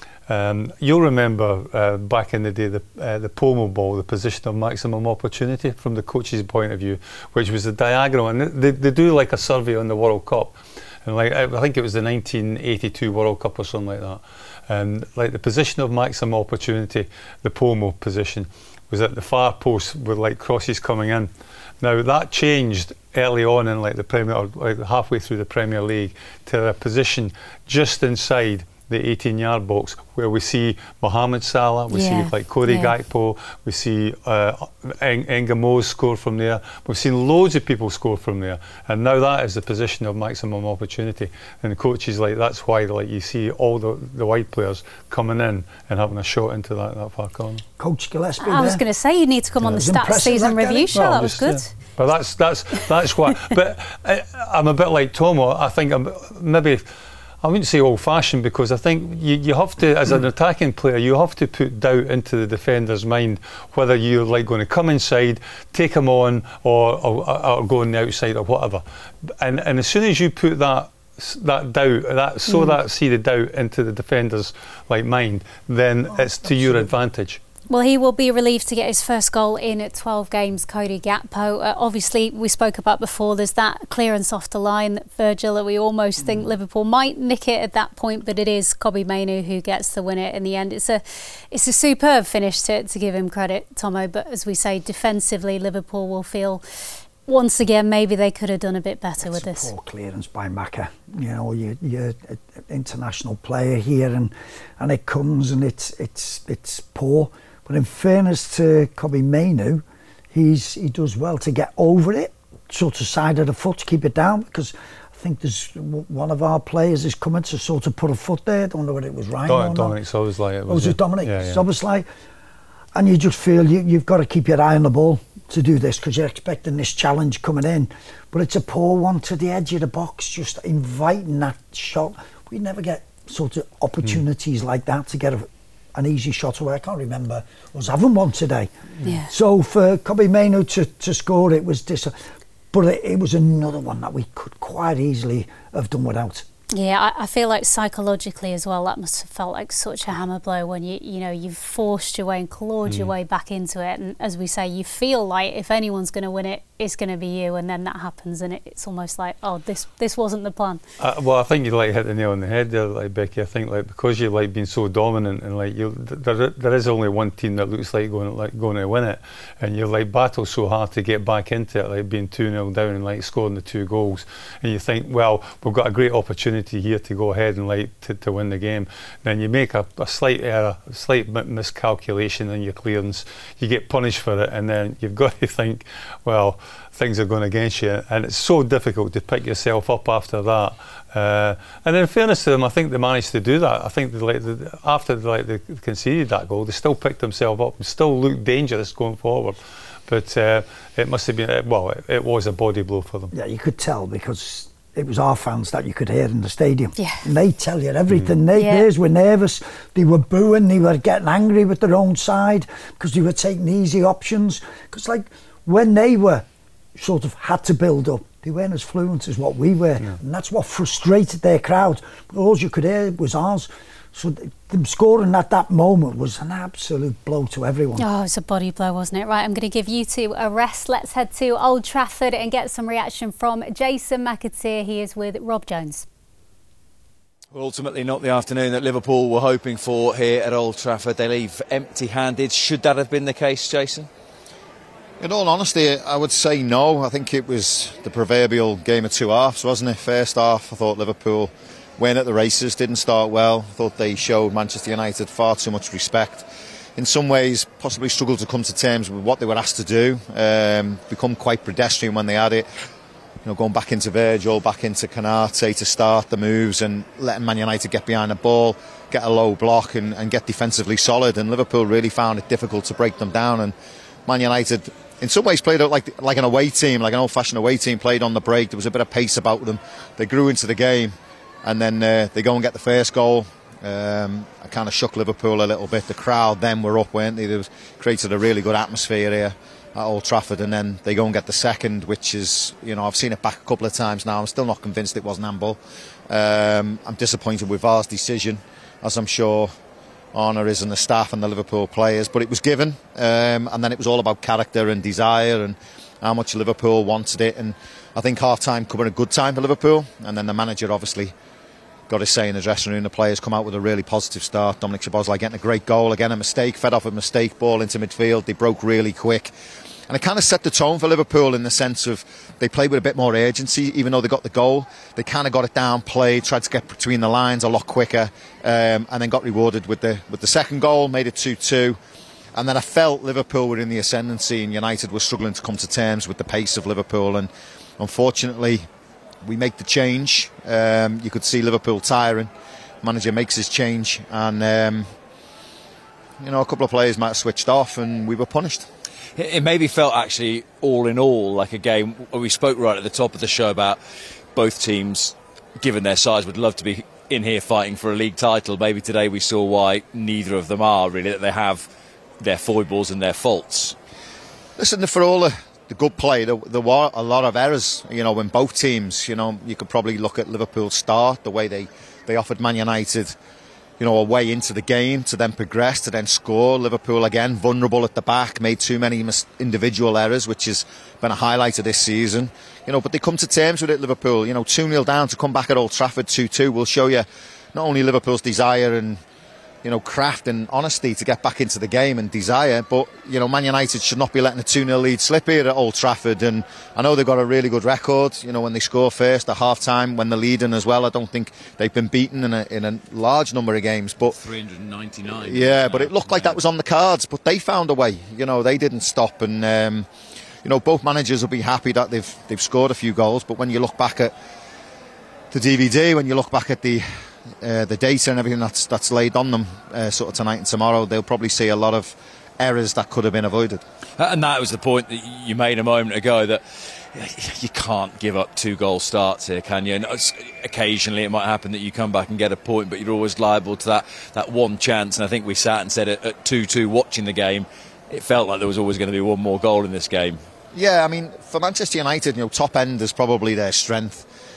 [SPEAKER 4] Um, you'll remember uh, back in the day the uh, the Pomo ball, the position of maximum opportunity from the coach's point of view, which was a diagonal, and they, they do like a survey on the World Cup, and like I think it was the nineteen eighty-two World Cup or something like that, and like the position of maximum opportunity, the Pomo position, was at the far post with like crosses coming in. Now that changed early on in like the Premier, or like halfway through the Premier League, to a position just inside the eighteen yard box where we see Mohamed Salah, we
[SPEAKER 2] yeah.
[SPEAKER 4] see like Cody
[SPEAKER 2] yeah.
[SPEAKER 4] Gakpo, we see uh, Eng- Engamos score from there. We've seen loads of people score from there, and now that is the position of maximum opportunity. And the coach is like, that's why like you see all the, the wide players coming in and having a shot into that, that far corner.
[SPEAKER 3] Coach Gillespie.
[SPEAKER 2] I was going to say you need to come
[SPEAKER 3] yeah,
[SPEAKER 2] on the Stats Season Review show.
[SPEAKER 4] Well,
[SPEAKER 2] that was
[SPEAKER 4] just,
[SPEAKER 2] good.
[SPEAKER 4] Yeah. But that's that's that's why. But I, I'm a bit like Tomo. I think I'm maybe. I wouldn't say old-fashioned, because I think you, you have to, as an attacking player, you have to put doubt into the defender's mind whether you're like going to come inside, take him on, or, or, or go on the outside or whatever. And and as soon as you put that that doubt, that sow mm. that seed of doubt into the defender's like mind, then oh, it's to absolutely. your advantage.
[SPEAKER 2] Well, he will be relieved to get his first goal in at twelve games, Cody Gakpo. Uh, obviously, we spoke about before, there's that clearance off the line, Virgil, that we almost mm. think Liverpool might nick it at that point, but it is Kobbie Mainoo who gets the winner in the end. It's a it's a superb finish to, to give him credit, Tomo, but as we say, defensively, Liverpool will feel once again maybe they could have done a bit better
[SPEAKER 3] it's
[SPEAKER 2] with
[SPEAKER 3] a
[SPEAKER 2] this.
[SPEAKER 3] Poor clearance by Maka. You know, you, you're an international player here, and, and it comes and it's it's it's poor. But in fairness to Kobbie Mainoo, he's he does well to get over it, sort of side of the foot to keep it down, because I think there's one of our players is coming to sort of put a foot there. I don't know whether it was Ryan
[SPEAKER 4] Don,
[SPEAKER 3] or
[SPEAKER 4] Dominic
[SPEAKER 3] not.
[SPEAKER 4] Szoboszlai. It was,
[SPEAKER 3] oh, was it Dominic
[SPEAKER 4] yeah, yeah.
[SPEAKER 3] Szoboszlai? And you just feel you, you've got to keep your eye on the ball to do this, because you're expecting this challenge coming in. But it's a poor one to the edge of the box, just inviting that shot. We never get sort of opportunities mm. like that to get a an easy shot away. I can't remember us having one today.
[SPEAKER 2] Yeah.
[SPEAKER 3] So for Kobbie Mainoo to, to score, it was dis- but it, it was another one that we could quite easily have done without.
[SPEAKER 2] Yeah, I, I feel like psychologically as well, that must have felt like such a hammer blow when you you know you've forced your way and clawed mm. your way back into it, and as we say, you feel like if anyone's going to win it, it's going to be you, and then that happens, and it, it's almost like, oh, this this wasn't the plan.
[SPEAKER 4] Uh, well, I think you like hit the nail on the head there, like Becky. I think like because you've like been so dominant, and like you, there there is only one team that looks like going like going to win it, and you like battle so hard to get back into it, like being two nil down and like scoring the two goals, and you think, well, we've got a great opportunity here to go ahead and like to, to win the game. Then you make a, a slight error, a slight miscalculation in your clearance, you get punished for it, and then you've got to think, well, things are going against you, and it's so difficult to pick yourself up after that. Uh, and in fairness to them, I think they managed to do that. I think they, like, they, after they, like, they conceded that goal, they still picked themselves up and still looked dangerous going forward. But uh, it must have been, well, it, it was a body blow for them.
[SPEAKER 3] Yeah, you could tell because it was our fans that you could hear in the stadium.
[SPEAKER 2] Yeah.
[SPEAKER 3] And they tell you everything. Mm. They,
[SPEAKER 2] yeah.
[SPEAKER 3] Theirs were nervous. They were booing. They were getting angry with their own side because they were taking easy options. Because, like, when they were sort of had to build up, they weren't as fluent as what we were. Yeah. And that's what frustrated their crowd. All you could hear was ours. So them scoring at that moment was an absolute blow to everyone.
[SPEAKER 2] Oh, it's a body blow, wasn't it? Right, I'm going to give you two a rest. Let's head to Old Trafford and get some reaction from Jason McAteer. He is with Rob Jones.
[SPEAKER 5] Well, ultimately not the afternoon that Liverpool were hoping for here at Old Trafford. They leave empty-handed. Should that have been the case, Jason?
[SPEAKER 6] In all honesty, I would say no. I think it was the proverbial game of two halves, wasn't it? First half, I thought Liverpool went at the races, didn't start well. I thought they showed Manchester United far too much respect. In some ways, possibly struggled to come to terms with what they were asked to do. Um, become quite pedestrian when they had it. You know, going back into Virgil, back into Canate to start the moves and letting Man United get behind the ball, get a low block and, and get defensively solid. And Liverpool really found it difficult to break them down. And Man United, in some ways, played out like like an away team, like an old-fashioned away team, played on the break. There was a bit of pace about them. They grew into the game. And then uh, they go and get the first goal. Um, I kind of shook Liverpool a little bit. The crowd then were up, weren't they? They was, created a really good atmosphere here at Old Trafford. And then they go and get the second, which is, you know, I've seen it back a couple of times now. I'm still not convinced it wasn't handball. Um, I'm disappointed with V A R's decision, as I'm sure Arna is and the staff and the Liverpool players. But it was given. Um, and then it was all about character and desire and how much Liverpool wanted it. And I think half-time could have been a good time for Liverpool. And then the manager obviously got his say in the dressing room. The players come out with a really positive start. Dominic Szoboszlai getting a great goal. Again, a mistake, fed off a mistake, ball into midfield. They broke really quick. And it kind of set the tone for Liverpool in the sense of they played with a bit more urgency, even though they got the goal. They kind of got it down, played, tried to get between the lines a lot quicker, um, and then got rewarded with the with the second goal, made it two two. And then I felt Liverpool were in the ascendancy and United were struggling to come to terms with the pace of Liverpool. And unfortunately, we make the change. Um, you could see Liverpool tiring. Manager makes his change, and um, you know, a couple of players might have switched off, and we were punished.
[SPEAKER 5] It maybe felt actually, all in all, like a game. We spoke right at the top of the show about both teams, given their size, would love to be in here fighting for a league title. Maybe today we saw why neither of them are, really, that they have their foibles and their faults.
[SPEAKER 6] Listen, for all the, the good play, there, there were a lot of errors, you know, in both teams. You know, you could probably look at Liverpool's start, the way they, they offered Man United, you know, a way into the game to then progress, to then score. Liverpool, again, vulnerable at the back, made too many mis- individual errors, which has been a highlight of this season. You know, but they come to terms with it, Liverpool. You know, two nil down to come back at Old Trafford two two will show you not only Liverpool's desire and, you know, craft and honesty to get back into the game and desire, but, you know, Man United should not be letting a two nil lead slip here at Old Trafford. And I know they've got a really good record, you know, when they score first at half-time, when they're leading as well. I don't think they've been beaten in a, in a large number of games. But
[SPEAKER 5] three hundred ninety-nine.
[SPEAKER 6] Yeah, but it looked like that was on the cards, but they found a way. You know, they didn't stop. And, um, you know, both managers will be happy that they've they've scored a few goals, but when you look back at the D V D, when you look back at the Uh, the data and everything that's that's laid on them uh, sort of tonight and tomorrow, they'll probably see a lot of errors that could have been avoided.
[SPEAKER 5] And that was the point that you made a moment ago, that you can't give up two goal starts here, can you? And occasionally it might happen that you come back and get a point, but you're always liable to that, that one chance. And I think we sat and said at two two watching the game, it felt like there was always going to be one more goal in this game.
[SPEAKER 6] Yeah, I mean, for Manchester United, you know, top end is probably their strength.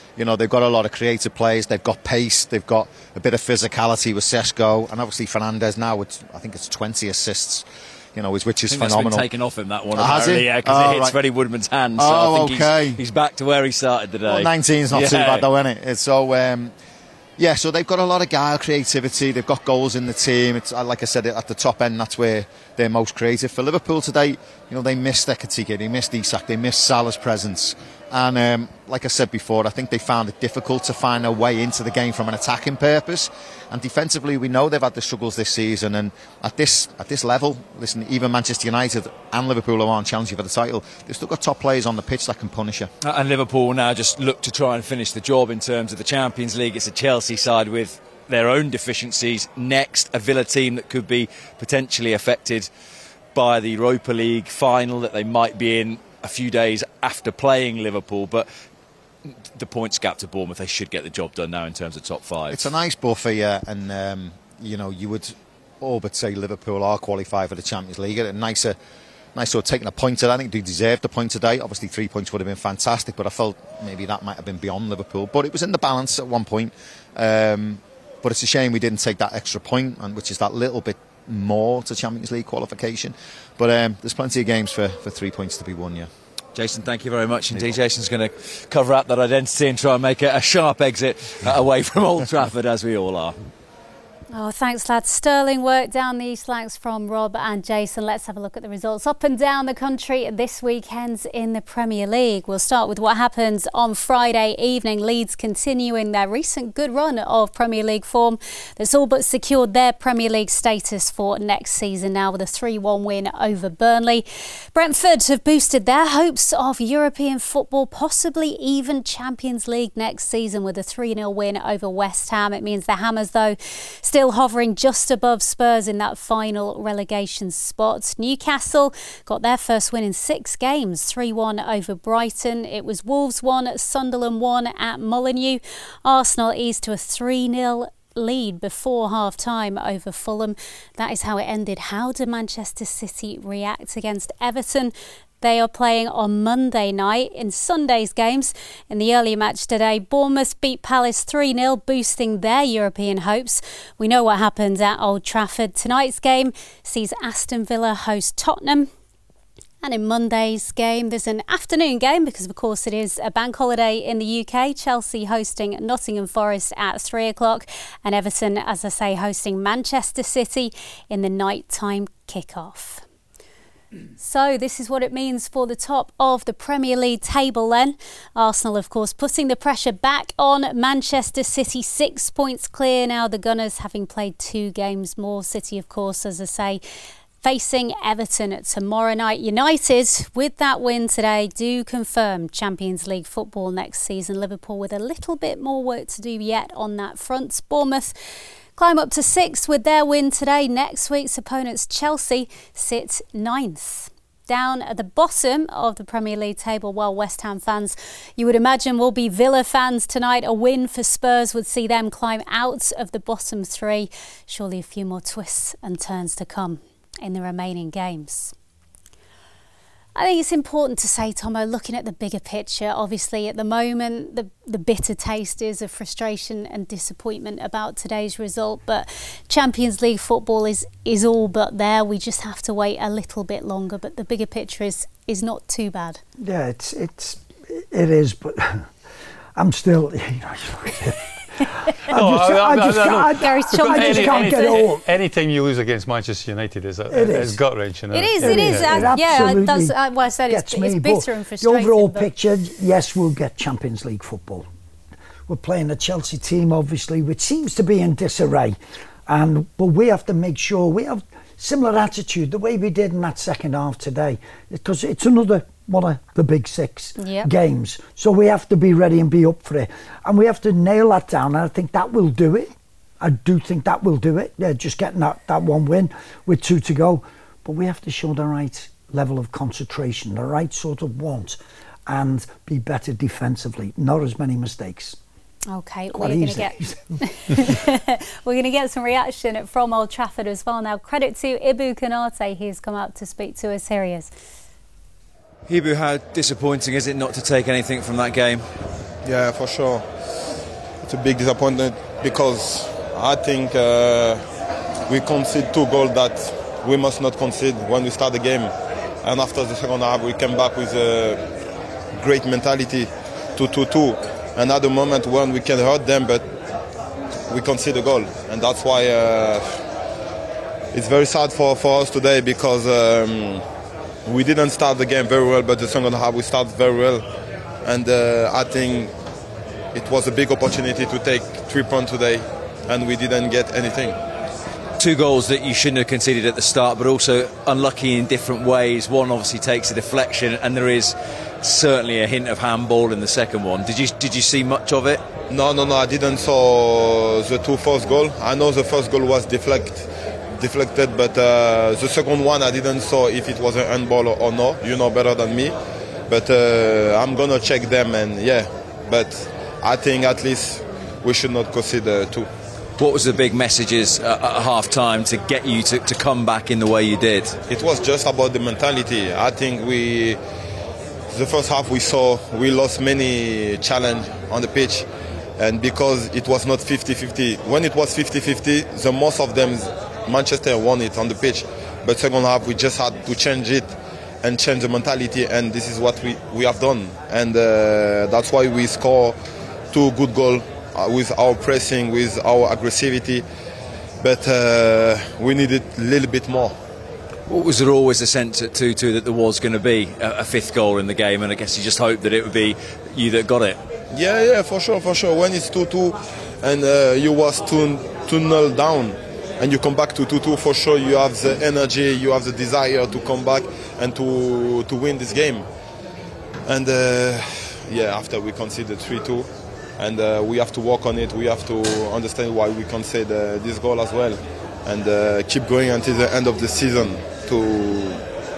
[SPEAKER 6] You know, they've got a lot of creative players. They've got pace. They've got a bit of physicality with Šeško, and obviously Fernandes now with I think it's twenty assists. You know, which is
[SPEAKER 5] I think
[SPEAKER 6] phenomenal.
[SPEAKER 5] That's been taken off him, that one.
[SPEAKER 6] Oh, has
[SPEAKER 5] apparently,
[SPEAKER 6] he?
[SPEAKER 5] yeah, because
[SPEAKER 6] Oh,
[SPEAKER 5] it hits
[SPEAKER 6] right.
[SPEAKER 5] Freddie Woodman's hand. So
[SPEAKER 6] Oh,
[SPEAKER 5] I think
[SPEAKER 6] okay.
[SPEAKER 5] he's, he's back to where he started today.
[SPEAKER 6] Well, nineteen's not
[SPEAKER 5] yeah.
[SPEAKER 6] too bad though, isn't it? It's so. Um, Yeah, so they've got a lot of guile, creativity. They've got goals in the team. It's like I said, at the top end, that's where they're most creative. For Liverpool today, you know, they missed Ekitike, they missed Isak, they missed Salah's presence. And um, like I said before, I think they found it difficult to find a way into the game from an attacking purpose. And defensively, we know they've had the struggles this season. And at this at this level, listen, even Manchester United and Liverpool, who aren't challenging for the title, they've still got top players on the pitch that can punish you.
[SPEAKER 5] And Liverpool now just look to try and finish the job in terms of the Champions League. It's a Chelsea side with their own deficiencies. Next, a Villa team that could be potentially affected by the Europa League final that they might be in a few days after playing Liverpool. But the points gap to Bournemouth, they should get the job done now in terms of top five.
[SPEAKER 6] It's a nice buffer, yeah, and um, you know, you would all but say Liverpool are qualified for the Champions League. A nicer, nice sort of taking a point today. I think they deserved the point today. Obviously, three points would have been fantastic, but I felt maybe that might have been beyond Liverpool. But it was in the balance at one point. Um, but it's a shame we didn't take that extra point, and which is that little bit more to Champions League qualification. But um, there's plenty of games for, for three points to be won, yeah.
[SPEAKER 5] Jason, thank you very much indeed. Jason's going to cover up that identity and try and make a, a sharp exit uh, away from Old Trafford, as we all are.
[SPEAKER 2] Oh, thanks, lads. Sterling work down these flanks from Rob and Jason. Let's have a look at the results up and down the country this weekend in the Premier League. We'll start with what happens on Friday evening. Leeds continuing their recent good run of Premier League form that's all but secured their Premier League status for next season now with a three one win over Burnley. Brentford have boosted their hopes of European football, possibly even Champions League next season with a three nil win over West Ham. It means the Hammers, though, still Still hovering just above Spurs in that final relegation spot. Newcastle got their first win in six games, three one over Brighton. It was Wolves one, Sunderland one at Molineux. Arsenal eased to a three nil lead before half-time over Fulham. That is how it ended. How did Manchester City react against Everton? They are playing on Monday night in Sunday's games. In the earlier match today, Bournemouth beat Palace three nil, boosting their European hopes. We know what happened at Old Trafford. Tonight's game sees Aston Villa host Tottenham. And in Monday's game, there's an afternoon game because, of course, it is a bank holiday in the U K. Chelsea hosting Nottingham Forest at three o'clock. And Everton, as I say, hosting Manchester City in the nighttime kickoff. So this is what it means for the top of the Premier League table then. Arsenal, of course, putting the pressure back on Manchester City. Six points clear now. The Gunners having played two games more. City, of course, as I say, facing Everton tomorrow night. United, with that win today, do confirm Champions League football next season. Liverpool with a little bit more work to do yet on that front. Bournemouth climb up to sixth with their win today. Next week's opponents, Chelsea, sit ninth. Down at the bottom of the Premier League table, while West Ham fans, you would imagine, will be Villa fans tonight. A win for Spurs would see them climb out of the bottom three. Surely a few more twists and turns to come in the remaining games. I think it's important to say, Tomo, looking at the bigger picture, obviously at the moment the, the bitter taste is of frustration and disappointment about today's result, but Champions League football is, is all but there. We just have to wait a little bit longer, but the bigger picture is, is not too bad.
[SPEAKER 3] Yeah, it's, it's, it is, but I'm still, you know, I just,
[SPEAKER 4] No,
[SPEAKER 3] I,
[SPEAKER 4] I- I-
[SPEAKER 3] just
[SPEAKER 4] I-
[SPEAKER 3] can't, I,
[SPEAKER 2] Gary's
[SPEAKER 3] I just
[SPEAKER 2] chomping
[SPEAKER 3] can't
[SPEAKER 2] at
[SPEAKER 3] get
[SPEAKER 2] the bit.
[SPEAKER 3] over.
[SPEAKER 4] Anytime you lose against Manchester United is a,
[SPEAKER 3] It
[SPEAKER 4] is
[SPEAKER 3] is.
[SPEAKER 4] gut wrenching.
[SPEAKER 2] It is,
[SPEAKER 3] It
[SPEAKER 2] it is.
[SPEAKER 3] is.
[SPEAKER 2] Uh,
[SPEAKER 3] It
[SPEAKER 2] yeah,
[SPEAKER 3] absolutely
[SPEAKER 2] that's uh, why I said it's,
[SPEAKER 3] gets
[SPEAKER 2] it's
[SPEAKER 3] me,
[SPEAKER 2] bitter
[SPEAKER 3] but
[SPEAKER 2] and frustrating.
[SPEAKER 3] The overall
[SPEAKER 2] but
[SPEAKER 3] picture, yes, we'll get Champions League football. We're playing a Chelsea team, obviously, which seems to be in disarray, and but we have to make sure we have similar attitude the way we did in that second half today, because it's another one of the big six
[SPEAKER 2] Yep.
[SPEAKER 3] games. So we have to be ready and be up for it, and we have to nail that down. And I think that will do it. I do think that will do it. Yeah, just getting that, that one win with two to go. But we have to show the right level of concentration, the right sort of want, and be better defensively. Not as many mistakes.
[SPEAKER 2] Okay,
[SPEAKER 3] Quite
[SPEAKER 2] we're going to
[SPEAKER 3] easy.
[SPEAKER 2] get we're going to get some reaction from Old Trafford as well. Now, credit to Ibu Konate, he's come out to speak to us. Here he is.
[SPEAKER 5] Ibu, how disappointing is it not to take anything from that game?
[SPEAKER 7] Yeah, for sure. It's a big disappointment because I think uh, we concede two goals that we must not concede when we start the game. And after the second half, we came back with a great mentality to two two. And at the moment when we can hurt them, but we concede a goal. And that's why uh, it's very sad for, for us today because um, we didn't start the game very well, but the second half we started very well. And uh, I think it was a big opportunity to take three points today, and we didn't get anything.
[SPEAKER 5] Two goals that you shouldn't have conceded at the start, but also unlucky in different ways. One obviously takes a deflection, and there is certainly a hint of handball in the second one. Did you did you see much of it?
[SPEAKER 7] No, no, no. I didn't saw the two first goal. I know the first goal was deflect, deflected, but uh, the second one I didn't saw if it was a handball or, or no. You know better than me, but uh, I'm gonna check them and yeah. But I think at least we should not consider two.
[SPEAKER 5] What was the big messages uh, at half time to get you to, to come back in the way you did?
[SPEAKER 7] It was just about the mentality. I think we, the first half we saw, we lost many challenges on the pitch. And because it was not fifty fifty, when it was fifty fifty, the most of them, Manchester won it on the pitch. But second half we just had to change it and change the mentality, and this is what we, we have done. And uh, that's why we score two good goals. Uh, with our pressing, with our aggressivity, but uh, we needed a little bit more.
[SPEAKER 5] What was there always a sense at two two that there was going to be a, a fifth goal in the game, and I guess you just hoped that it would be you that got it?
[SPEAKER 7] Yeah, yeah, for sure, for sure. When it's two two and uh, you was two nil down and you come back to two two, for sure you have the energy, you have the desire to come back and to, to win this game. And uh, yeah, after we conceded three two, and uh, we have to work on it. We have to understand why we concede uh, this goal as well, and uh, keep going until the end of the season to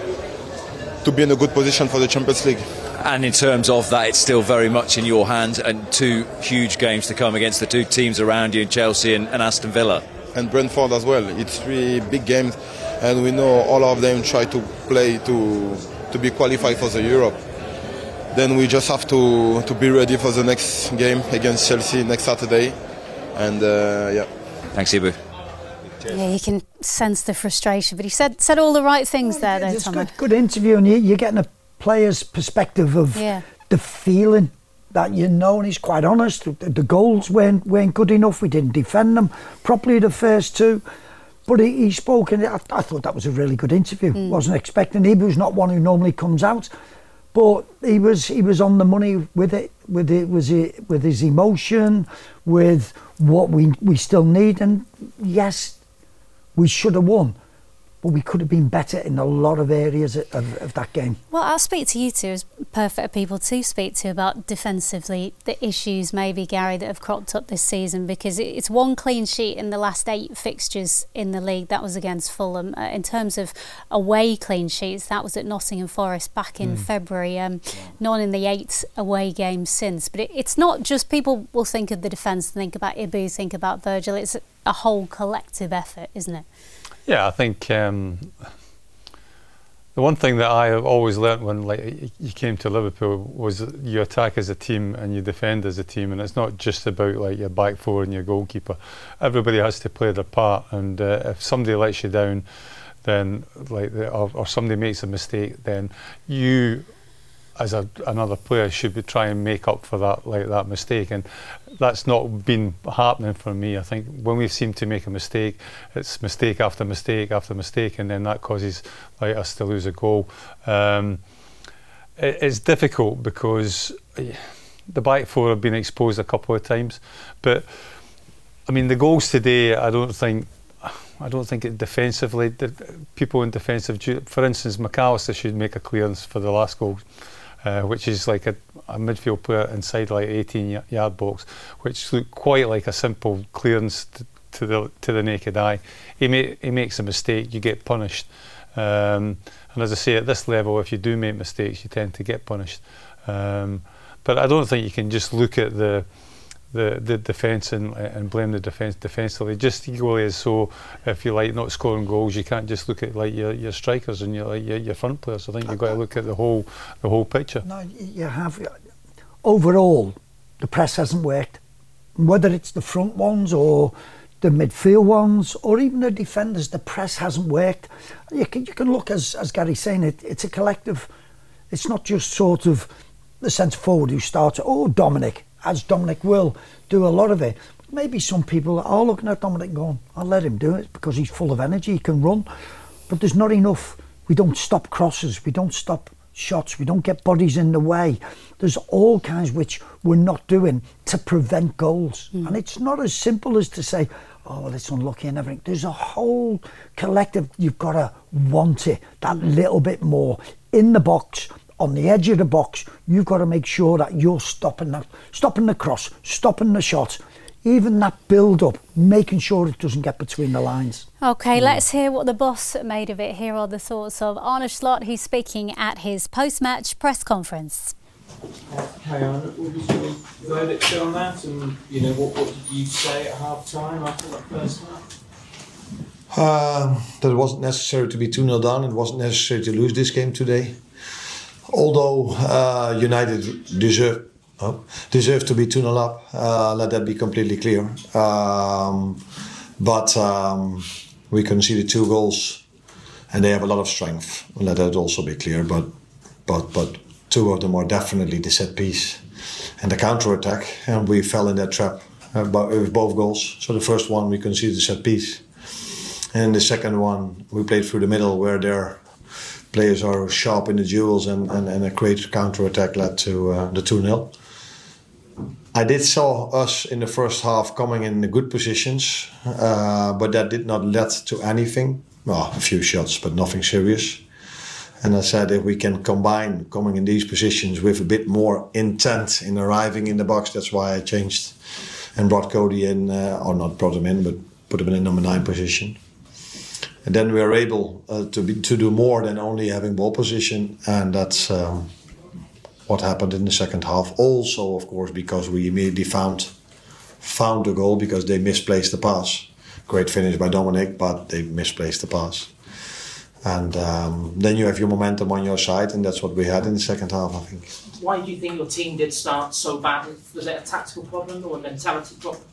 [SPEAKER 7] to be in a good position for the Champions League.
[SPEAKER 5] And in terms of that, it's still very much in your hands, and two huge games to come against the two teams around you in Chelsea and, and Aston Villa.
[SPEAKER 7] And Brentford as well. It's three big games, and we know all of them try to play to to be qualified for the Europe. Then we just have to, to be ready for the next game against Chelsea next Saturday. And uh, yeah.
[SPEAKER 5] Thanks, Ibu.
[SPEAKER 2] Yeah, you can sense the frustration, but he said said all the right things there, though,
[SPEAKER 3] It's a
[SPEAKER 2] Thomas.
[SPEAKER 3] good, good interview, and you, you're getting a player's perspective of
[SPEAKER 2] Yeah.
[SPEAKER 3] the feeling that you know, and he's quite honest. The, the goals weren't, weren't good enough. We didn't defend them properly the first two. But he, he spoke, and I, I thought that was a really good interview.
[SPEAKER 2] Mm.
[SPEAKER 3] Wasn't expecting. He was not one who normally comes out. But he was he was on the money with it, with it was it with his emotion, with what we we still need. And yes, we should have won, but we could have been better in a lot of areas of, of that game.
[SPEAKER 2] Well, I'll speak to you two as perfect people to speak to about defensively the issues maybe, Gary, that have cropped up this season, because it's one clean sheet in the last eight fixtures in the league. That was against Fulham. Uh, in terms of away clean sheets, that was at Nottingham Forest back in mm. February. Um, none in the eight away games since. But it, it's not just people will think of the defence, think about Ibu, think about Virgil. It's a whole collective effort, isn't it?
[SPEAKER 4] Yeah, I think um, the one thing that I have always learnt when like you came to Liverpool was you attack as a team and you defend as a team, and it's not just about like your back four and your goalkeeper. Everybody has to play their part, and uh, if somebody lets you down, then like or, or somebody makes a mistake, then you, as a, another player, should be try and make up for that like that mistake, and that's not been happening for me. I think when we seem to make a mistake, it's mistake after mistake after mistake, and then that causes like us to lose a goal. Um, it, it's difficult because the back four have been exposed a couple of times, but I mean the goals today, I don't think. I don't think it defensively. The people in defensive, for instance, McAllister should make a clearance for the last goal. Uh, which is like a, a midfield player inside like eighteen yard box, which looked quite like a simple clearance to, to the to the naked eye. He ma- he makes a mistake, you get punished. Um, and as I say, at this level, if you do make mistakes, you tend to get punished. Um, but I don't think you can just look at the the, the defence and, and blame the defence defensively. Just equally as so, if you like not scoring goals, you can't just look at like your, your strikers and your like your, your front players. I think you've got to look at the whole the whole picture.
[SPEAKER 3] No, you have overall, the press hasn't worked. Whether it's the front ones or the midfield ones or even the defenders, the press hasn't worked. You can, you can look, as, as Gary's saying, it, it's a collective. It's not just sort of the centre forward who starts, oh, Dominic, as Dominic will do a lot of it. Maybe some people are looking at Dominic going, I'll let him do it because he's full of energy, he can run. But there's not enough. We don't stop crosses, we don't stop shots, we don't get bodies in the way. There's all kinds which we're not doing to prevent goals. Mm. And it's not as simple as to say, oh, well, it's unlucky and everything. There's a whole collective, you've got to want it that little bit more. In the box, on the edge of the box, you've got to make sure that you're stopping that, stopping the cross, stopping the shot, even that build-up, making sure it doesn't get between the lines.
[SPEAKER 2] OK, mm. let's hear what the boss made of it. Here are the thoughts of Arne Slot, who's speaking at his post-match press conference.
[SPEAKER 8] Okay, Arne, what was your verdict on that? And, you know, what, what did you say at half-time after that first half?
[SPEAKER 9] Uh, that it wasn't necessary to be two nil down. It wasn't necessary to lose this game today. Although uh, United deserved Oh, deserve to be two nil up, uh, let that be completely clear. Um, but um, we conceded two goals and they have a lot of strength, let that also be clear. But but but two of them are definitely the set piece and the counter attack, and we fell in that trap uh, with both goals. So the first one we conceded the set piece, and the second one we played through the middle where their players are sharp in the duels, and, and, and a great counter attack led to uh, the two nil. I did saw us in the first half coming in good positions, uh, but that did not lead to anything. Well, a few shots, but nothing serious. And I said if we can combine coming in these positions with a bit more intent in arriving in the box, that's why I changed and brought Cody in, uh, or not brought him in, but put him in a number nine position. And then we are able uh, to be, to do more than only having ball position, and that's um, what happened in the second half. Also, of course, because we immediately found found the goal because they misplaced the pass. Great finish by Dominic, but they misplaced the pass. And um, then you have your momentum on your side, and that's what we had in the second half, I think.
[SPEAKER 8] Why do you think your team did start so badly? Was it a tactical problem or a mentality problem?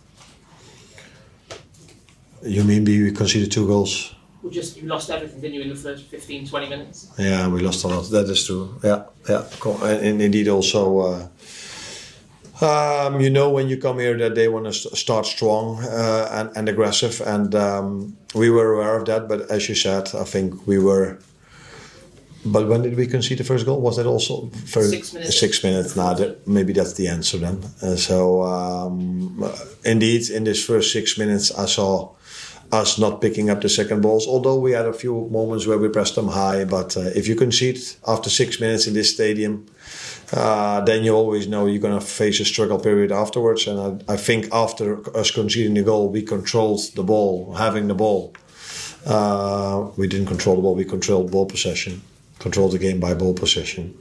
[SPEAKER 9] You mean we conceded two goals?
[SPEAKER 8] Well, just you lost everything, didn't you, in the first fifteen, twenty minutes?
[SPEAKER 9] Yeah, we lost a lot. That is true. Yeah, yeah. And indeed also, uh, um, you know when you come here that they want to st- start strong uh, and, and aggressive. And um, we were aware of that. But as you said, I think we were... But when did we concede the first goal? Was that also... For
[SPEAKER 8] six minutes.
[SPEAKER 9] Six minutes. Now, that, maybe that's the answer then. Uh, so, um, indeed, in this first six minutes, I saw... us not picking up the second balls, although we had a few moments where we pressed them high. But uh, if you concede after six minutes in this stadium, uh, then you always know you're going to face a struggle period afterwards. And I, I think after us conceding the goal, we controlled the ball, having the ball. Uh, we didn't control the ball, we controlled ball possession, controlled the game by ball possession.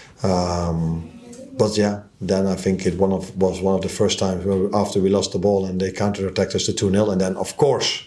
[SPEAKER 9] Um, But yeah, then I think it one of, was one of the first times where after we lost the ball and they counter-attacked us to two nil. And then, of course,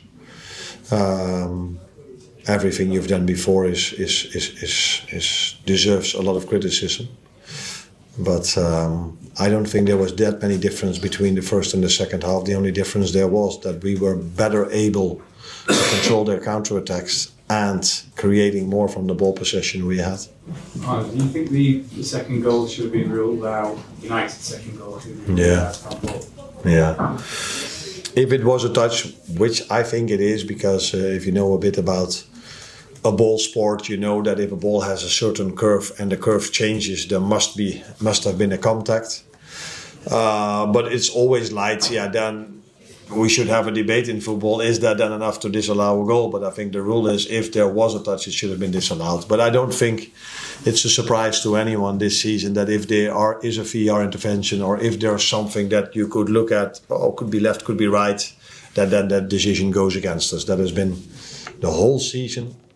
[SPEAKER 9] um, everything you've done before is, is, is, is, is deserves a lot of criticism. But um, I don't think there was that many difference between the first and the second half. The only difference there was that we were better able to control their counter-attacks and creating more from the ball possession we had.
[SPEAKER 10] Oh, do you think the, the second goal should have been ruled out? United's second goal should have been ruled
[SPEAKER 9] yeah.
[SPEAKER 10] out?
[SPEAKER 9] Yeah. If it was a touch, which I think it is, because uh, if you know a bit about a ball sport, you know that if a ball has a certain curve and the curve changes, there must be must have been a contact. Uh, but it's always light. Yeah, then we should have a debate in football. Is that then enough to disallow a goal? But I think the rule is if there was a touch, it should have been disallowed. But I don't think it's a surprise to anyone this season that if there are, is a V R intervention or if there's something that you could look at, oh, could be left, could be right, that then that decision goes against us. That has been the whole season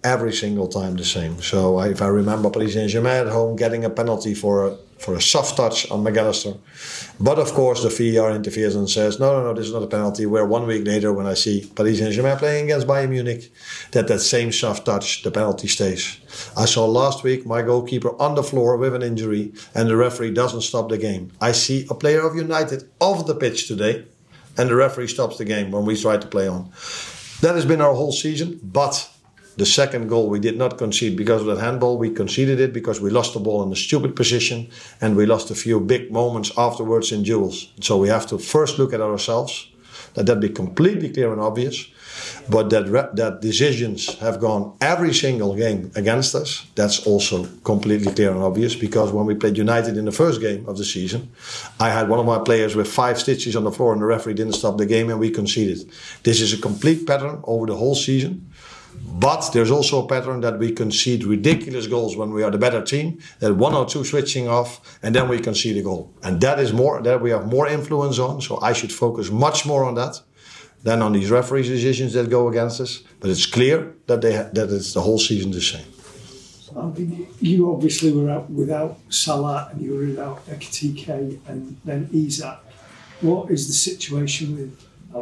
[SPEAKER 9] every single time the same. So if I remember Paris Saint-Germain at home getting a penalty for a, for a soft touch on McAllister. But of course the V A R interferes and says, no, no, no, this is not a penalty. Where one week later when I see Paris Saint-Germain playing against Bayern Munich, that that same soft touch, the penalty stays. I saw last week my goalkeeper on the floor with an injury and the referee doesn't stop the game. I see a player of United off the pitch today and the referee stops the game when we try to play on. That has been our whole season, but the second goal we did not concede because of that handball. We conceded it because we lost the ball in a stupid position and we lost a few big moments afterwards in duels. So we have to first look at ourselves, let that be completely clear and obvious. But that re- that decisions have gone every single game against us, that's also completely clear and obvious. Because when we played United in the first game of the season, I had one of my players with five stitches on the floor and the referee didn't stop the game and we conceded. This is a complete pattern over the whole season. But there's also a pattern that we concede ridiculous goals when we are the better team, that one or two switching off, and then we concede a goal. And that is more, that we have more influence on, so I should focus much more on that than on these referees' decisions that go against us. But it's clear that they ha- that it's the whole season the same.
[SPEAKER 11] I mean, you obviously were out without Salah and you were without Ekitike and then Isak. What is the situation with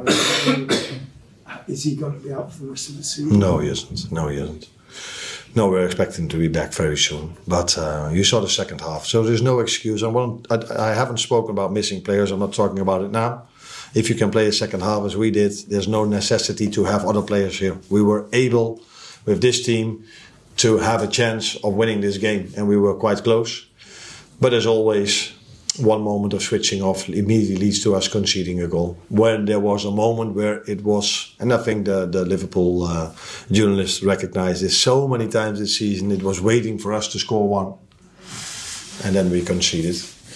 [SPEAKER 11] Aaron? Is he going to be out for the rest of the season?
[SPEAKER 9] No, he isn't. No, he isn't. No, we're expecting to be back very soon. But uh, you saw the second half, so there's no excuse. I, won't, I, I haven't spoken about missing players. I'm not talking about it now. If you can play a second half as we did, there's no necessity to have other players here. We were able, with this team, to have a chance of winning this game, and we were quite close. But as always, one moment of switching off immediately leads to us conceding a goal. When there was a moment where it was, and I think the, the Liverpool uh, journalists recognized this so many times this season, it was waiting for us to score one. And then we conceded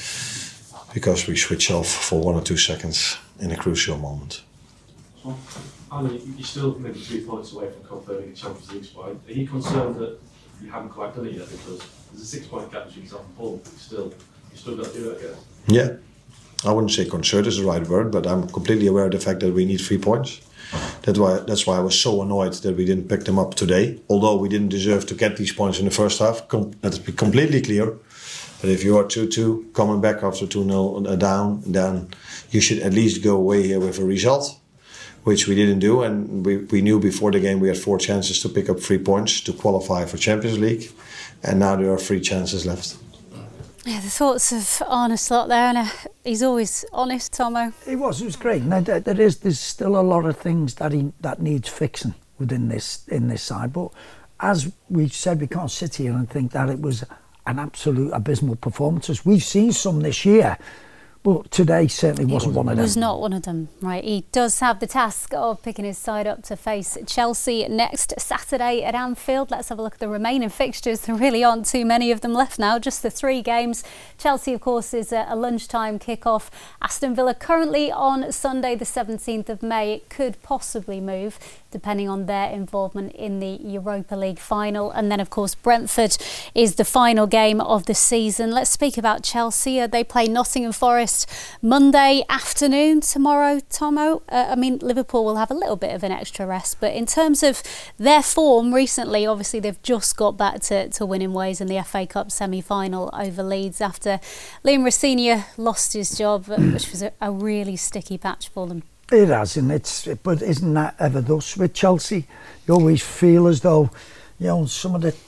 [SPEAKER 9] because we switched off for one or two seconds in a crucial moment.
[SPEAKER 10] So, Alan, you're still maybe three points away from confirming the Champions League spot. Are you concerned that you haven't quite done it yet? Because there's a six-point gap between yourself and Paul, but you still, you still got to do it again.
[SPEAKER 9] Yeah, I wouldn't say concerned is the right word, but I'm completely aware of the fact that we need three points. That's why, that's why I was so annoyed that we didn't pick them up today. Although we didn't deserve to get these points in the first half, com- let's be completely clear. But if you are two two, coming back after two nil down, then you should at least go away here with a result, which we didn't do. And we, we knew before the game we had four chances to pick up three points to qualify for Champions League. And now there are three chances left.
[SPEAKER 2] Yeah, the thoughts of Arne Slot there, and uh, he's always honest, Tomo.
[SPEAKER 3] He was, it was great. Now, there, there is, there's still a lot of things that he that needs fixing within this in this side. But as we said, we can't sit here and think that it was an absolute abysmal performance. We've seen some this year, but today certainly wasn't one of them.
[SPEAKER 2] It was not one of them, right. He does have the task of picking his side up to face Chelsea next Saturday at Anfield. Let's have a look at the remaining fixtures. There really aren't too many of them left now, just the three games. Chelsea, of course, is a lunchtime kick-off. Aston Villa currently on Sunday the seventeenth of May. It could possibly move depending on their involvement in the Europa League final. And then, of course, Brentford is the final game of the season. Let's speak about Chelsea. Uh, they play Nottingham Forest Monday afternoon tomorrow, Tomo. Uh, I mean, Liverpool will have a little bit of an extra rest, but in terms of their form recently, obviously they've just got back to, to winning ways in the F A Cup semi-final over Leeds after Liam Rosenior lost his job, which was a, a really sticky patch for them.
[SPEAKER 3] It has, and it's, but isn't that ever thus with Chelsea? You always feel as though, you know, some of the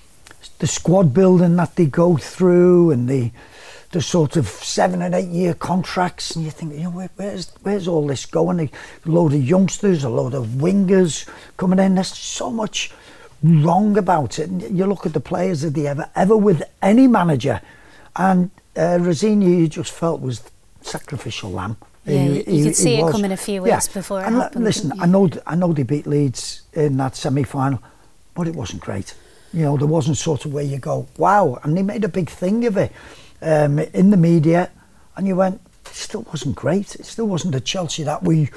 [SPEAKER 3] the squad building that they go through and the the sort of seven and eight year contracts, and you think, you know, where, where's where's all this going? A load of youngsters, a load of wingers coming in. There's so much wrong about it. And you look at the players that they ever ever with any manager, and uh, Rosenior, you just felt was sacrificial lamb.
[SPEAKER 2] Yeah,
[SPEAKER 3] he,
[SPEAKER 2] you
[SPEAKER 3] he,
[SPEAKER 2] could see
[SPEAKER 3] he
[SPEAKER 2] it
[SPEAKER 3] was.
[SPEAKER 2] coming a few weeks
[SPEAKER 3] yeah.
[SPEAKER 2] before it
[SPEAKER 3] and
[SPEAKER 2] happened.
[SPEAKER 3] Listen, I know, I know they beat Leeds in that semi-final, but it wasn't great. You know, there wasn't sort of where you go, wow, and they made a big thing of it um, in the media, and you went, it still wasn't great. It still wasn't the Chelsea that we,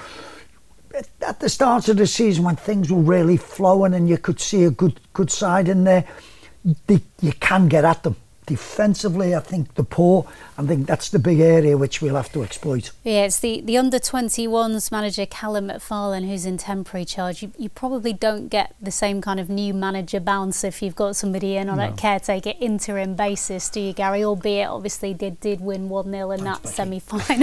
[SPEAKER 3] at the start of the season when things were really flowing and you could see a good good side in there, they, you can get at them. defensively, I think they're poor. I think that's the big area which we'll have to exploit.
[SPEAKER 2] Yeah, it's the, the under twenty-ones manager Callum McFarlane who's in temporary charge. You, you probably don't get the same kind of new manager bounce if you've got somebody in on no. a caretaker interim basis, do you, Gary? Albeit, obviously, they did win one nil in Thanks, that semi-final.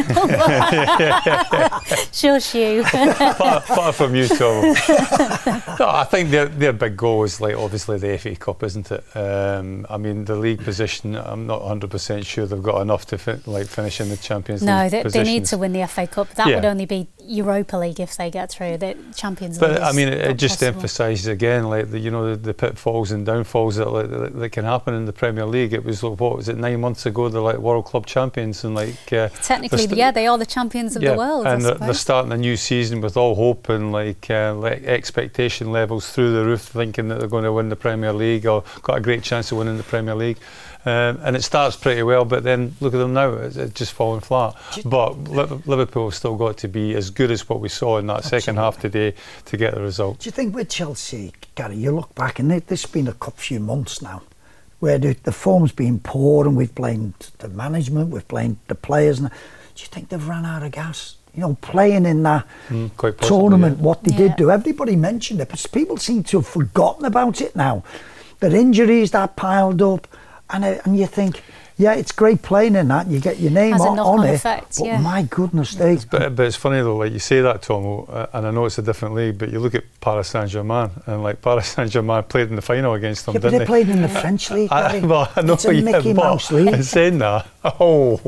[SPEAKER 2] Shush you.
[SPEAKER 4] far, far from you, Tom. No, I think their, their big goal is, like, obviously the F A Cup, isn't it? Um, I mean, the league position, I'm not one hundred percent sure they've got enough to fi- like finish in the Champions
[SPEAKER 2] no,
[SPEAKER 4] League.
[SPEAKER 2] No, they, they need to win the F A Cup. That yeah. would only be Europa League if they get through. The Champions League.
[SPEAKER 4] But I mean, it, it just
[SPEAKER 2] possible.
[SPEAKER 4] emphasises again, like the, you know, the, the pitfalls and downfalls that, like, that that can happen in the Premier League. It was like, what was it, nine months ago? They're like world club champions, and like uh,
[SPEAKER 2] technically, st- yeah, they are the champions of
[SPEAKER 4] yeah,
[SPEAKER 2] the world.
[SPEAKER 4] And
[SPEAKER 2] I
[SPEAKER 4] they're, they're starting a new season with all hope and like, uh, like expectation levels through the roof, thinking that they're going to win the Premier League or got a great chance of winning the Premier League. Um, and it starts pretty well, but then look at them now, it's, it's just falling flat. But Liverpool have still got to be as good as what we saw in that Absolutely. second half today to get the result.
[SPEAKER 3] Do you think with Chelsea, Gary, you look back and it, this has been a couple few months now where the, the form's been poor and we've blamed the management, we've blamed the players. And do you think they've run out of gas? You know, playing in that
[SPEAKER 4] mm, quite possibly,
[SPEAKER 3] tournament,
[SPEAKER 4] yeah.
[SPEAKER 3] what they
[SPEAKER 2] yeah.
[SPEAKER 3] did do. Everybody mentioned it, but people seem to have forgotten about it now. Their injuries that piled up. And uh, and you think, yeah, it's great playing in that. You get your name on, on it.
[SPEAKER 2] Effect,
[SPEAKER 3] but
[SPEAKER 2] yeah.
[SPEAKER 3] my goodness, they.
[SPEAKER 4] But, but it's funny though, like you say that, Tom, uh, and I know it's a different league, but you look at Paris Saint-Germain, and like Paris Saint-Germain played in the final against them,
[SPEAKER 3] yeah,
[SPEAKER 4] didn't
[SPEAKER 3] but
[SPEAKER 4] they?
[SPEAKER 3] they played in the French league.
[SPEAKER 4] I, well, I know,
[SPEAKER 3] it's a
[SPEAKER 4] yeah,
[SPEAKER 3] Mickey Mouse league.
[SPEAKER 4] I'm saying that. Oh.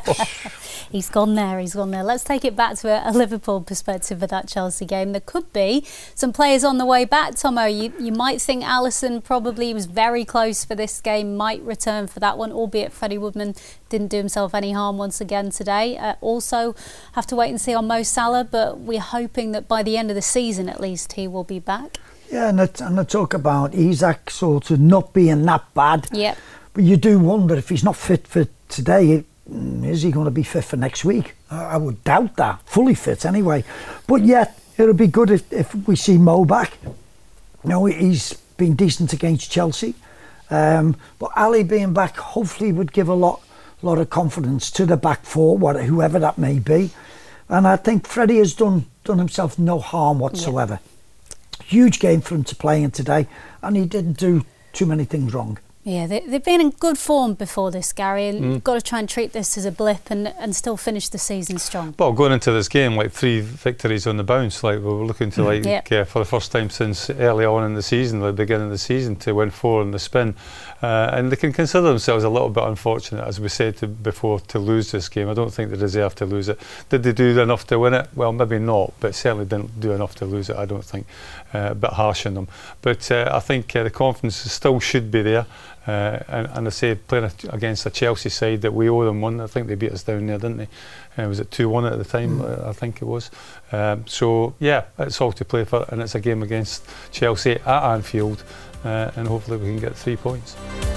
[SPEAKER 2] He's gone there, he's gone there. Let's take it back to a, a Liverpool perspective of that Chelsea game. There could be some players on the way back, Tomo. You, you might think Alisson probably was very close for this game, might return for that one, albeit Freddie Woodman didn't do himself any harm once again today. Uh, also, have to wait and see on Mo Salah, but we're hoping that by the end of the season at least he will be back.
[SPEAKER 3] Yeah, and I, and I talk about Isak sort of not being that bad.
[SPEAKER 2] Yep.
[SPEAKER 3] But you do wonder if he's not fit for today, is he going to be fit for next week? I would doubt that. Fully fit anyway. But yeah, it'll be good if, if we see Mo back. You know, he's been decent against Chelsea. Um, but Ali being back hopefully would give a lot lot of confidence to the back four, whoever that may be. And I think Freddie has done done himself no harm whatsoever. Yeah. Huge game for him to play in today, and he didn't do too many things wrong.
[SPEAKER 2] Yeah, they, they've been in good form before this, Gary, and mm. you've got to try and treat this as a blip and, and still finish the season strong.
[SPEAKER 4] Well, going into this game, like three victories on the bounce, like we were looking to, like
[SPEAKER 2] yep.
[SPEAKER 4] uh, for the first time since early on in the season, the beginning of the season, to win four in the spin. Uh, and they can consider themselves a little bit unfortunate, as we said to, before, to lose this game. I don't think they deserve to lose it. Did they do enough to win it? Well, maybe not, but certainly didn't do enough to lose it, I don't think. Uh, a bit harsh on them. But uh, I think uh, the confidence still should be there. Uh, and, and I say playing against a Chelsea side that we owe them one. I think they beat us down there, didn't they? Uh, was it two one at the time? Mm. I think it was. Um, so yeah, it's all to play for, and it's a game against Chelsea at Anfield, uh, and hopefully we can get three points.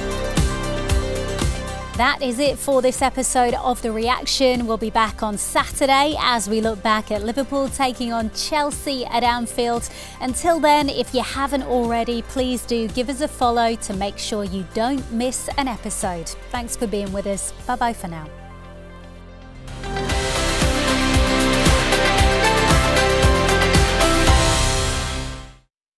[SPEAKER 2] That is it for this episode of The Reaction. We'll be back on Saturday as we look back at Liverpool taking on Chelsea at Anfield. Until then, if you haven't already, please do give us a follow to make sure you don't miss an episode. Thanks for being with us. Bye bye for now.